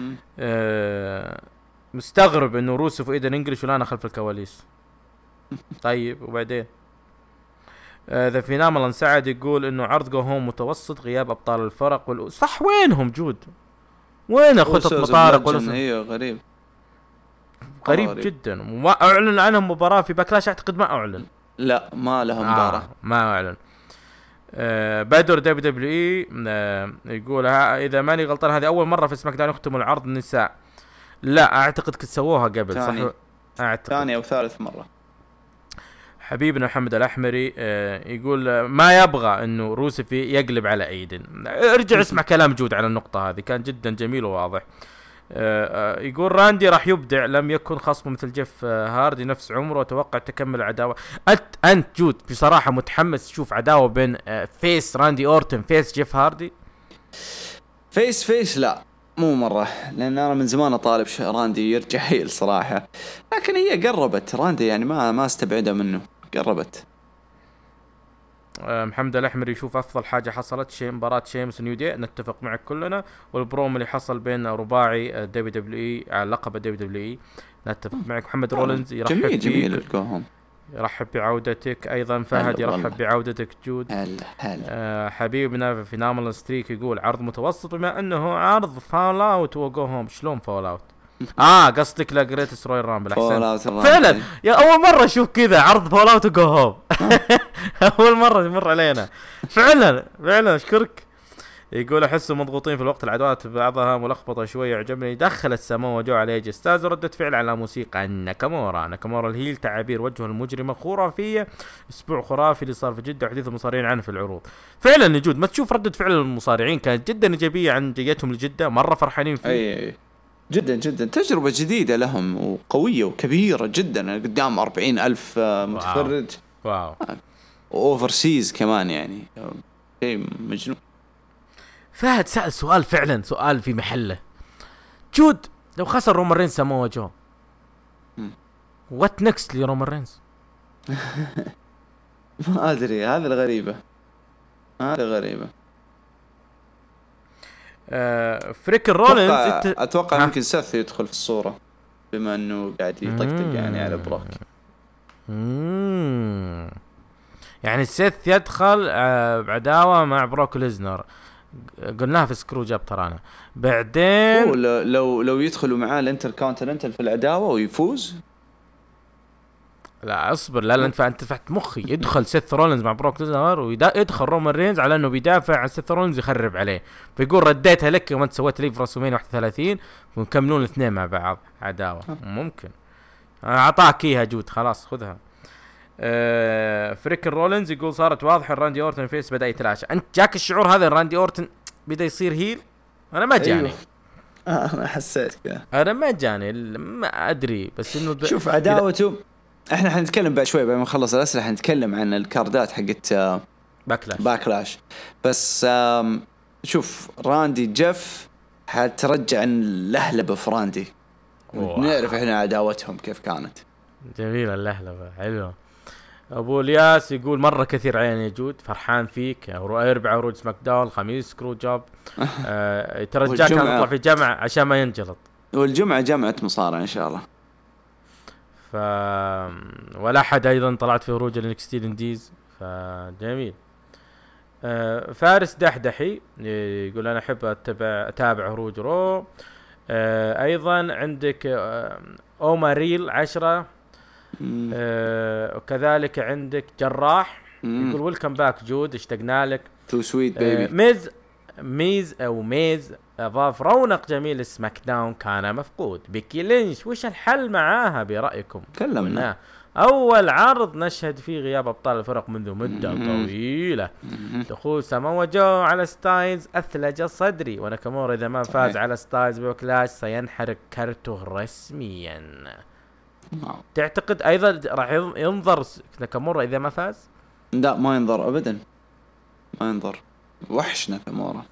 B: آه مستغرب انه روسف وايدن انجلش ولا انا خلف الكواليس. طيب وبعدين ذا فينامل سعد يقول انه عرض جو هوم متوسط، غياب ابطال الفرق وال... صح وينهم جود؟ وين خطط مطارق ولا
A: هي غريب
B: غريب, غريب جدا. وما اعلن عنهم مباراة في باكلاش، اعتقد ما اعلن،
A: لا ما لهم مباراة
B: آه ما اعلن. آه بدر دبليو دبليو اي آه يقول اذا ماني غلطان هذه اول مرة في سماك داون يختموا العرض النساء. لا اعتقد كنت سووها قبل
A: ثاني.
B: صح، اعتقد
A: ثاني او ثالث مرة.
B: حبيبنا محمد الأحمري آه يقول ما يبغى انه روسف يقلب على ايدن. ارجع اسمع كلام جود على النقطة هذه، كان جدا جميل وواضح. آه آه يقول راندي راح يبدع، لم يكن خصمه مثل جيف آه هاردي نفس عمره، وتوقع تكمل العداوة. انت انت جود بصراحة متحمس تشوف عداوة بين آه فيس راندي اورتن فيس جيف هاردي؟
A: فيس فيس لا مو مرة، لأن أنا من زمان أطالب راندي يرجع هيل صراحة، لكن هي قربت راندي يعني ما ما استبعدها منه، قربت.
B: أه محمد الأحمر يشوف أفضل حاجة حصلت شيء مباراة شيمس نيو دي، نتفق معك كلنا، والبروم اللي حصل بين رباعي دبليو دبليو إي على لقب دبليو دبليو إي، نتفق معك. محمد رولينز يرحب
A: جميل جميل الكوهم،
B: يرحب بعودتك أيضا. فهد يرحب بعودتك جود.
A: هلا هلا.
B: أه حبيبنا فينامل ستريك يقول عرض متوسط بما أنه عرض فاول أوت وجو هوم. شلون فاول أوت؟ اه قصدك لا جريتست رويال رامبل. احسن فعلا يا اول مره اشوف كذا عرض فول اوت وجو هوم. اول مره يمر علينا فعلا فعلا. اشكرك. يقول احسهم مضغوطين في الوقت، العداوات بعضها ملخبطه شويه. عجبني دخلت ساموا جو على ايج ستايلز ردة فعل على موسيقى ناكامورا. ناكامورا الهيل تعابير وجهه المجرمه خرافيه. اسبوع خرافي اللي صار في جده وحديث المصارعين عنه في العروض. فعلا نجود ما تشوف ردة فعل المصارعين كانت جدا ايجابيه عن جيتهم لجده، مره فرحانين فيه.
A: اي جدا جدا تجربه جديده لهم وقويه وكبيره جدا قدام أربعين ألف متفرج.
B: واو, واو.
A: اوفرسيز كمان يعني شيء مجنون.
B: فهد سأل سؤال فعلا سؤال في محله. جود لو خسر رومان رينز ساموا جو وات نكست لرومان رينز؟
A: ما ادري، هذه الغريبه هذه غريبه.
B: آه فريك رولينز
A: اتوقع,
B: انت...
A: أتوقع ممكن سيث يدخل في الصوره بما انه قاعد يطقطق يعني على بروك.
B: مم. يعني سيث يدخل آه بعداوه مع بروك ليزنر، قلناها في سكرو جاب ترانا. بعدين
A: لو لو يدخلوا معاه الانتر كونتيننتال في العداوه ويفوز.
B: لا اصبر، لا لا انت انت فتحت مخي. يدخل سيث رولينز مع بروك ليزنر ويدخل رومان رينز على انه بيدافع عن سيث رولينز يخرب عليه، فيقول رديتها لك وما انت سويت لي في راسومين واحد وثلاثين ونكملون الاثنين مع بعض عداوه. ممكن اعطاك اياها جود خلاص خذها. أه فريك رولينز يقول صارت واضحه راندي اورتن فيس بدا يتلاشى. انت جاك الشعور هذا راندي اورتن بدا يصير هيل؟ انا ما جاني.
A: أيوه. آه انا حسيت كذا.
B: انا ما جاني ما ادري بس انه
A: ب... شوف عداوته. احنا حنتكلم بعد شوي بعد ما نخلص الاسئله حنتكلم عن الكاردات حقت
B: باكلاش
A: باكلاش بس شوف راندي جيف حترجع اللهلبه في راندي ونعرف احنا عداوتهم كيف كانت
B: جميله اللهلبه حلوه. ابو الياس يقول مره كثير عين يجود فرحان فيك. اربع عروض سماك داون خميس سكرو جوب. أه ترجاك تطلع في جمعه عشان ما ينجلط.
A: والجمعه جمعه مصارعه ان شاء الله.
B: ف ولا حد ايضا طلعت في خروج الانكستيل انديز فجميل. أه فارس دحدحي يقول انا احب اتابع اتابع خروج رو. أه ايضا عندك أه اوماريل عشرة. أه وكذلك عندك جراح مم. يقول ويلكم باك جود اشتقنا لك
A: تو سويت بيبي.
B: أه ميز ميز او ميز اضاف رونق جميل السماك داون كان مفقود. بيكي لينش وش الحل معاها برايكم؟
A: تكلمنا
B: اول عرض نشهد فيه غياب ابطال الفرق منذ مده طويله. دخول ساموا جو على ستايلز اثلج صدري، وناكامورا اذا ما فاز على ستايلز بوكلاش سينحرق كرته رسميا. تعتقد ايضا راح ينظر ناكامورا اذا ما فاز؟
A: لا ما ينظر ابدا ما ينظر. وحش ناكامورا.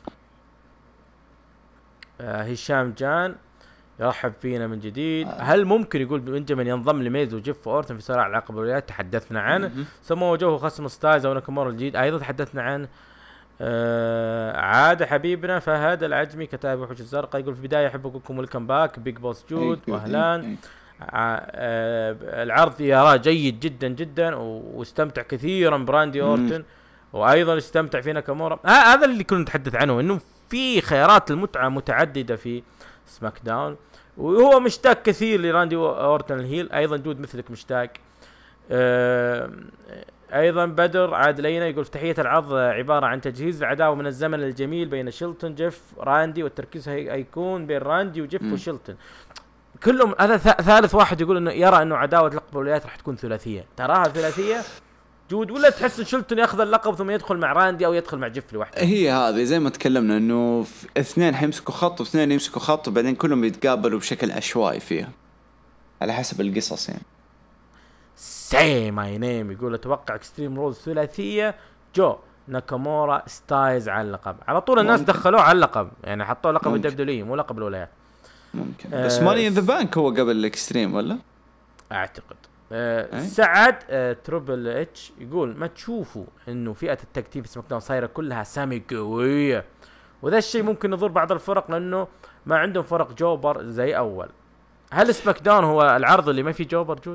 B: آه هشام جان يرحب فينا من جديد. آه. هل ممكن يقول بنجامين ينضم لميز وجيف اورتن في صراع العقب الولايات؟ تحدثنا عنه. سموا وجهه خصم ستايلز او ناكامورا الجديد ايضا تحدثنا عنه. آه عاد حبيبنا فهد العجمي كتاب وحوش الزرقاء يقول في البدايه احب اقول لكم ويلكم باك بيج بوس جود واهلان. آه العرض يراه جيد جدا جدا واستمتع كثيرا براندي اورتن وايضا استمتع في ناكامورا. هذا اللي كنا نتحدث عنه انه في خيارات المتعه متعدده في سماك داون وهو مشتاق كثير لراندي اورتن الهيل. ايضا جود مثلك مشتاق. آه ايضا بدر عاد لينا يقول تحيه العرض عباره عن تجهيز العداوه من الزمن الجميل بين شيلتون جيف راندي والتركيز هيكون بين راندي وجيف م. وشيلتون كلهم. هذا ثالث واحد يقول انه يرى انه عداوه لقب الولايات راح تكون ثلاثيه. تراها ثلاثيه جود ولا تحس ان شيلتون ياخذ اللقب ثم يدخل مع راندي او يدخل مع جيف لوحده؟
A: هي هذه زي ما تكلمنا انه اثنين حيمسكوا خط واثنين يمسكوا خط وبعدين كلهم يتقابلوا بشكل عشوائي فيها على حسب القصص يعني.
B: سي ماي نيم يقول اتوقع اكستريم رولز ثلاثيه جو ناكامورا ستايلز على اللقب على طول. الناس ممكن. دخلوه على اللقب يعني حطوا لقب الدبليو مو لقب الولايات
A: ممكن. بس آه ماني ان ذا بانك هو قبل الاكستريم ولا
B: اعتقد. آه سعد آه تربل اتش يقول ما تشوفوا انه فئه التكتيف سماك داون صايره كلها سامي قويه وذا الشيء ممكن يضر بعض الفرق لانه ما عندهم فرق جوبر زي اول. هل سماك داون هو العرض اللي ما فيه جوبر جود؟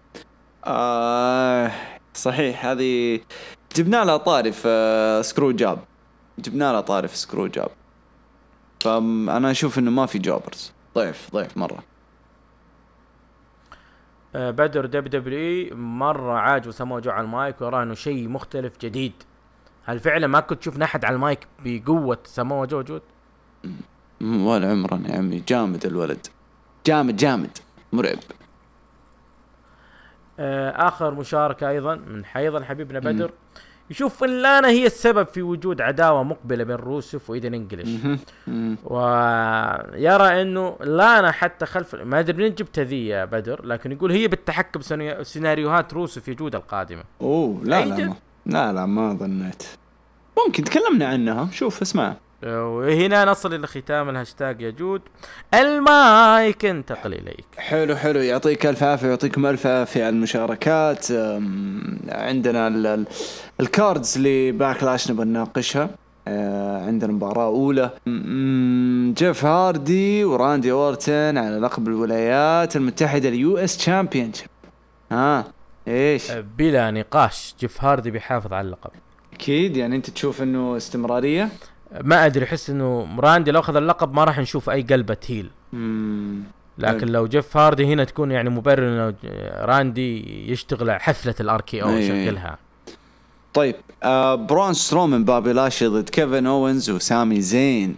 A: آه صحيح. هذه جبنا لها طارف آه سكرو جاب جبنا لها طارف سكرو جاب فانا اشوف انه ما في جوبرز. ضيف ضيف مره.
B: آه بدر دب دبليو مرة عاج وسموه جو على المايك ويراه انه شيء مختلف جديد. هل فعلا ما كنت تشوف نحد على المايك بقوة ساموا جو جود؟
A: ولا عمرا يا عمي، جامد الولد، جامد جامد مرعب.
B: آخر مشاركة أيضا من أيضا حبيبنا بدر، يشوف إن لانا هي السبب في وجود عداوة مقبلة بين روسف وإيدن إنجليش، ويرى إنه لانا حتى خلف، ما أدري منين جبت ذي يا بدر، لكن يقول هي بالتحكم سيناريوهات روسف في جودة القادمة.
A: أوه لا لا ما. لا لا ما ظنيت، ممكن تكلمنا عنها. شوف اسمع،
B: وهنا نصل إلى ختام الهاشتاج يا جود، المايك انتقل إليك.
A: حلو حلو، يعطيك ألف عافية ويعطيكم ألف عافية على المشاركات. عندنا ال ال الكاردز اللي باكلاش نبغى نناقشها. عندنا مباراة أولى، جيف هاردي وراندي أورتن على لقب الولايات المتحدة اليو اس تشامبيونشيب. ها إيش؟
B: بلا نقاش جيف هاردي بيحافظ على اللقب
A: أكيد. يعني أنت تشوف إنه استمرارية؟
B: ما أدري، أحس إنه راندي لو أخذ اللقب ما راح نشوف أي قلبة هيل.
A: مم.
B: لكن لو جيف هاردي هنا تكون يعني مبرر إنه راندي يشتغل حفلة الاركي أو يشغلها.
A: طيب آه برون سترومان بابي لاشلي ضد كيفن أوينز وسامي زين.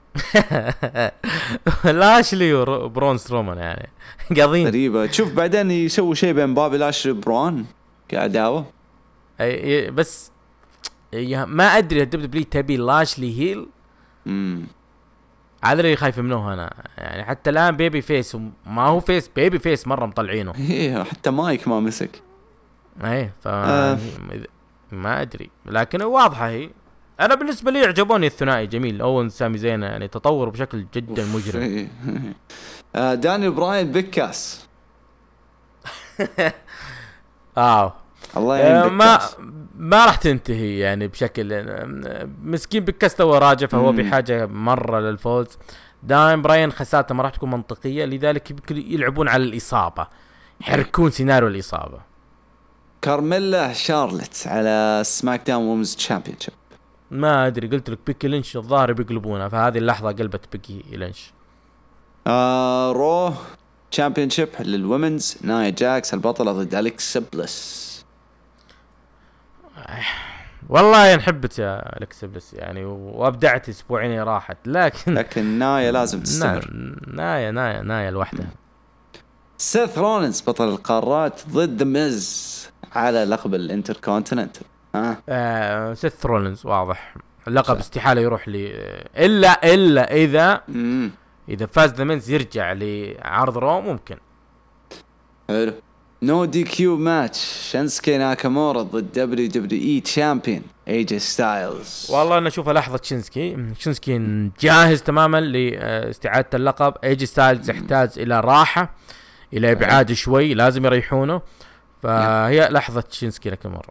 B: لاشلي وبرون سترومان يعني قاضين
A: غريبة. تشوف بعدين يسوي شيء بين بابي لاشلي وبرون كعداوة.
B: أي بس ما أدري الدبليو دبليو تبي لاشلي هيل.
A: امم
B: هذا اللي خايف منه أنا يعني. حتى الآن بيبي فيس ما هو فيس، بيبي فيس مرة مطلعينه.
A: إيه حتى مايك ما مسك.
B: إيه ف آه. ما أدري، لكن واضحة هي. أنا بالنسبة لي عجبوني الثنائي جميل، أوين سامي زين يعني تطور بشكل جدا مجرم.
A: آه داني براين بيكاس.
B: آه
A: الله يعين
B: ما ما راح تنتهي يعني بشكل مسكين. بيكاس تو راجع فهو بحاجة مرة للفوز. داين براين خسارته ما راح تكون منطقية، لذلك يلعبون على الإصابة، يحركون سيناريو الإصابة.
A: كارميلا شارلت على سماك داون وومنز تشامبيونشيب.
B: ما أدري، قلت لك بيكي لينش الظاهر بيقلبونها، فهذه اللحظة قلبت بيكي لينش.
A: آه رو تشامبيونشيب للومنز، نايا جاكس البطلة ضد أليكسا بليس.
B: والله نحبت يا أليكسا بليس يعني، وابدعت اسبوعين راحت، لكن
A: لكن نايا لازم تستمر.
B: نايا نايا نايا لوحدها.
A: سيث رولينز بطل القارات ضد ميز على لقب الانتركونتيننتال. ها
B: آه سيث رولينز واضح اللقب استحالة يروح لي إلا إلا إذا
A: مم.
B: إذا فاز ذا ميز يرجع لعرض رو ممكن.
A: حلو. نو دي كيو ماتش شينسكي ناكامورا ضد دبليو دبليو اي تشامبيون ايجي ستايلز.
B: والله أنا أشوفها لحظة شينسكي شينسكي جاهز تماما لاستعادة اللقب. ايجي ستايلز يحتاج إلى راحة، إلى إبعاد شوي، لازم يريحونه، فهي لحظة شينسكي ناكامورا.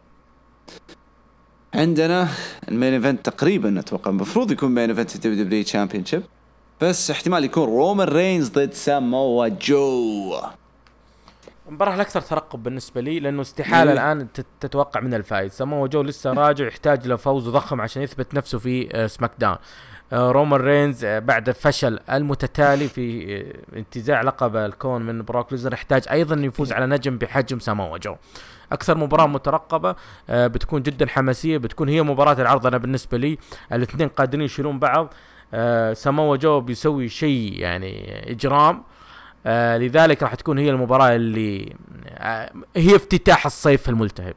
A: عندنا المين ايفنت تقريبا اتوقع المفروض يكون مين ايفنت دبليو دبليو تشامبيونشيب، بس احتمال يكون رومان رينز ضد ساموا جو.
B: مباراة الأكثر ترقب بالنسبة لي، لأنه استحالة الآن تتوقع من الفائز. ساموا جو لسه راجع، يحتاج لفوز ضخم عشان يثبت نفسه في سماك داون. رومان رينز بعد فشل المتتالي في انتزاع لقب الكون من بروك ليزنر يحتاج أيضا يفوز على نجم بحجم ساموا جو. أكثر مباراة مترقبة، بتكون جدا حماسية، بتكون هي مباراة العرض. أنا بالنسبة لي الاثنين قادرين يشيلون بعض. ساموا جو بيسوي شيء يعني إجرام، آه لذلك راح تكون هي المباراة اللي آه هي افتتاح الصيف الملتهب.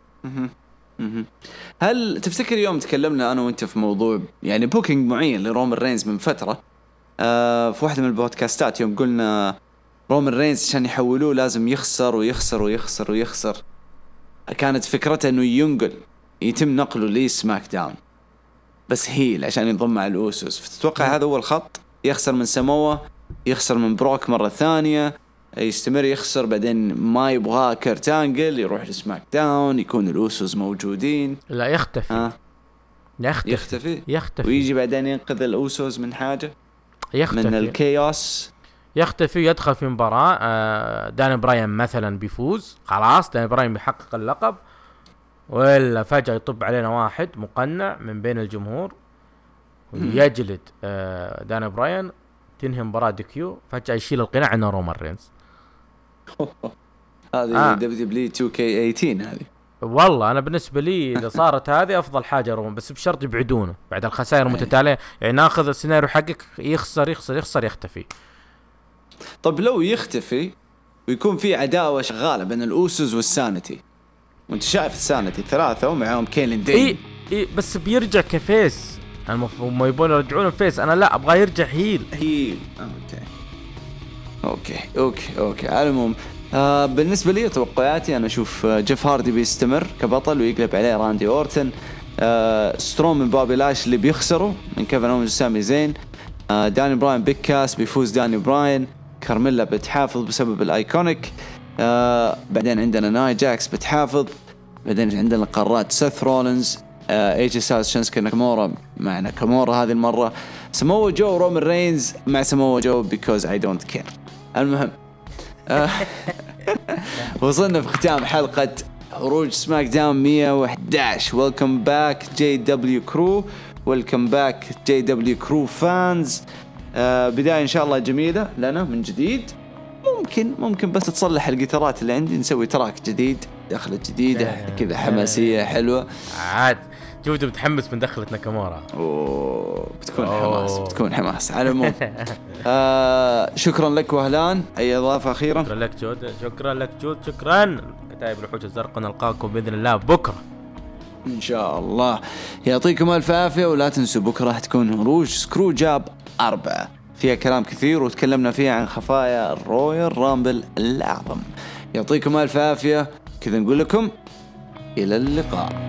A: هل تفتكر يوم تكلمنا أنا وأنت في موضوع يعني بوكينج معين لرومان رينز من فترة آه في واحدة من البودكاستات، يوم قلنا رومان رينز عشان يحولوه لازم يخسر ويخسر ويخسر ويخسر، كانت فكرته أنه ينقل يتم نقله لي سماك داون بس هيل عشان ينضم مع الأوسوس. فتتوقع هذا هو الخط؟ يخسر من ساموا، يخسر من بروك مرة ثانية، يستمر يخسر، بعدين ما يبغى كرتانجل يروح لسماك داون، يكون الأوسوس موجودين.
B: لا يختفي.
A: ها؟
B: يختفي.
A: يختفي
B: يختفي
A: ويجي بعدين ينقذ الأوسوس من حاجة،
B: يختفي
A: من الكيوس،
B: يختفي يدخل في مباراة. آه داني براين مثلا بيفوز، خلاص داني براين بيحقق اللقب، ولا فجأة يطب علينا واحد مقنع من بين الجمهور ويجلد آه داني براين، تنهي مباراة دي كيو، فجأة يشيل القناع عن رومان رينز.
A: هذه دبليو دبليو تو كي ثمانية عشر هذه.
B: والله انا بالنسبه لي اذا صارت هذه افضل حاجه رومان، بس بشرط يبعدونه بعد الخسائر المتتاليه. يعني ناخذ السيناريو حقك، يخسر يخسر يخسر يختفي.
A: طب لو يختفي ويكون في عداوه شغاله بين الاوسوس والسانتي، وانت شايف السانتي ثلاثه ومعهم كيلين دين.
B: اي اي بس بيرجع كفيس، المفروض ما يبون يرجعون فيس. انا لا ابغى يرجع هيل.
A: هيل اوكي اوكي اوكي اوكي على العموم آه بالنسبه لي توقعاتي انا اشوف جيف هاردي بيستمر كبطل ويقلب عليه راندي اورتن. آه ستروم من بوبي لاش اللي بيخسروا من كيفن اونز وسامي زين. آه داني براين بيك كاس بيفوز داني براين. كارميلا بتحافظ بسبب الايكونيك. آه بعدين عندنا ناي جاكس بتحافظ. بعدين عندنا قارات سيث رولينز، آه ايجي ساس، شينسكي ناكامورا مع ناكامورا هذه المره، ساموا جو رومان رينز مع ساموا جو because I don't care. المهم آه وصلنا في ختام حلقة عروج سماك داون مية وأحد عشر. ويلكم باك جي دبليو كرو، ويلكم باك جي دبليو كرو فانز. آه بداية إن شاء الله جميلة لنا من جديد. ممكن ممكن بس تصلح الجيتارات اللي عندي، نسوي تراك جديد، دخلة جديدة كذا حماسية حلوة.
B: عاد جودة بتحمس من دخلة ناكامورا.
A: أوه بتكون أوه. حماس بتكون حماس على العموم. آه شكرا لك وهلان، أي إضافة أخيرة؟
B: شكرا لك جودة، شكرا لك جود، شكرا. كتائب الوحوش الزرقاء نلقاكم بإذن الله بكرة
A: إن شاء الله. يعطيكم ألف عافية، ولا تنسوا بكرة حتكون هروج سكرو جاب أربعة فيها كلام كثير وتكلمنا فيها عن خفايا الرويال رامبل الأعظم. يعطيكم ألف عافية، كذا نقول لكم إلى اللقاء.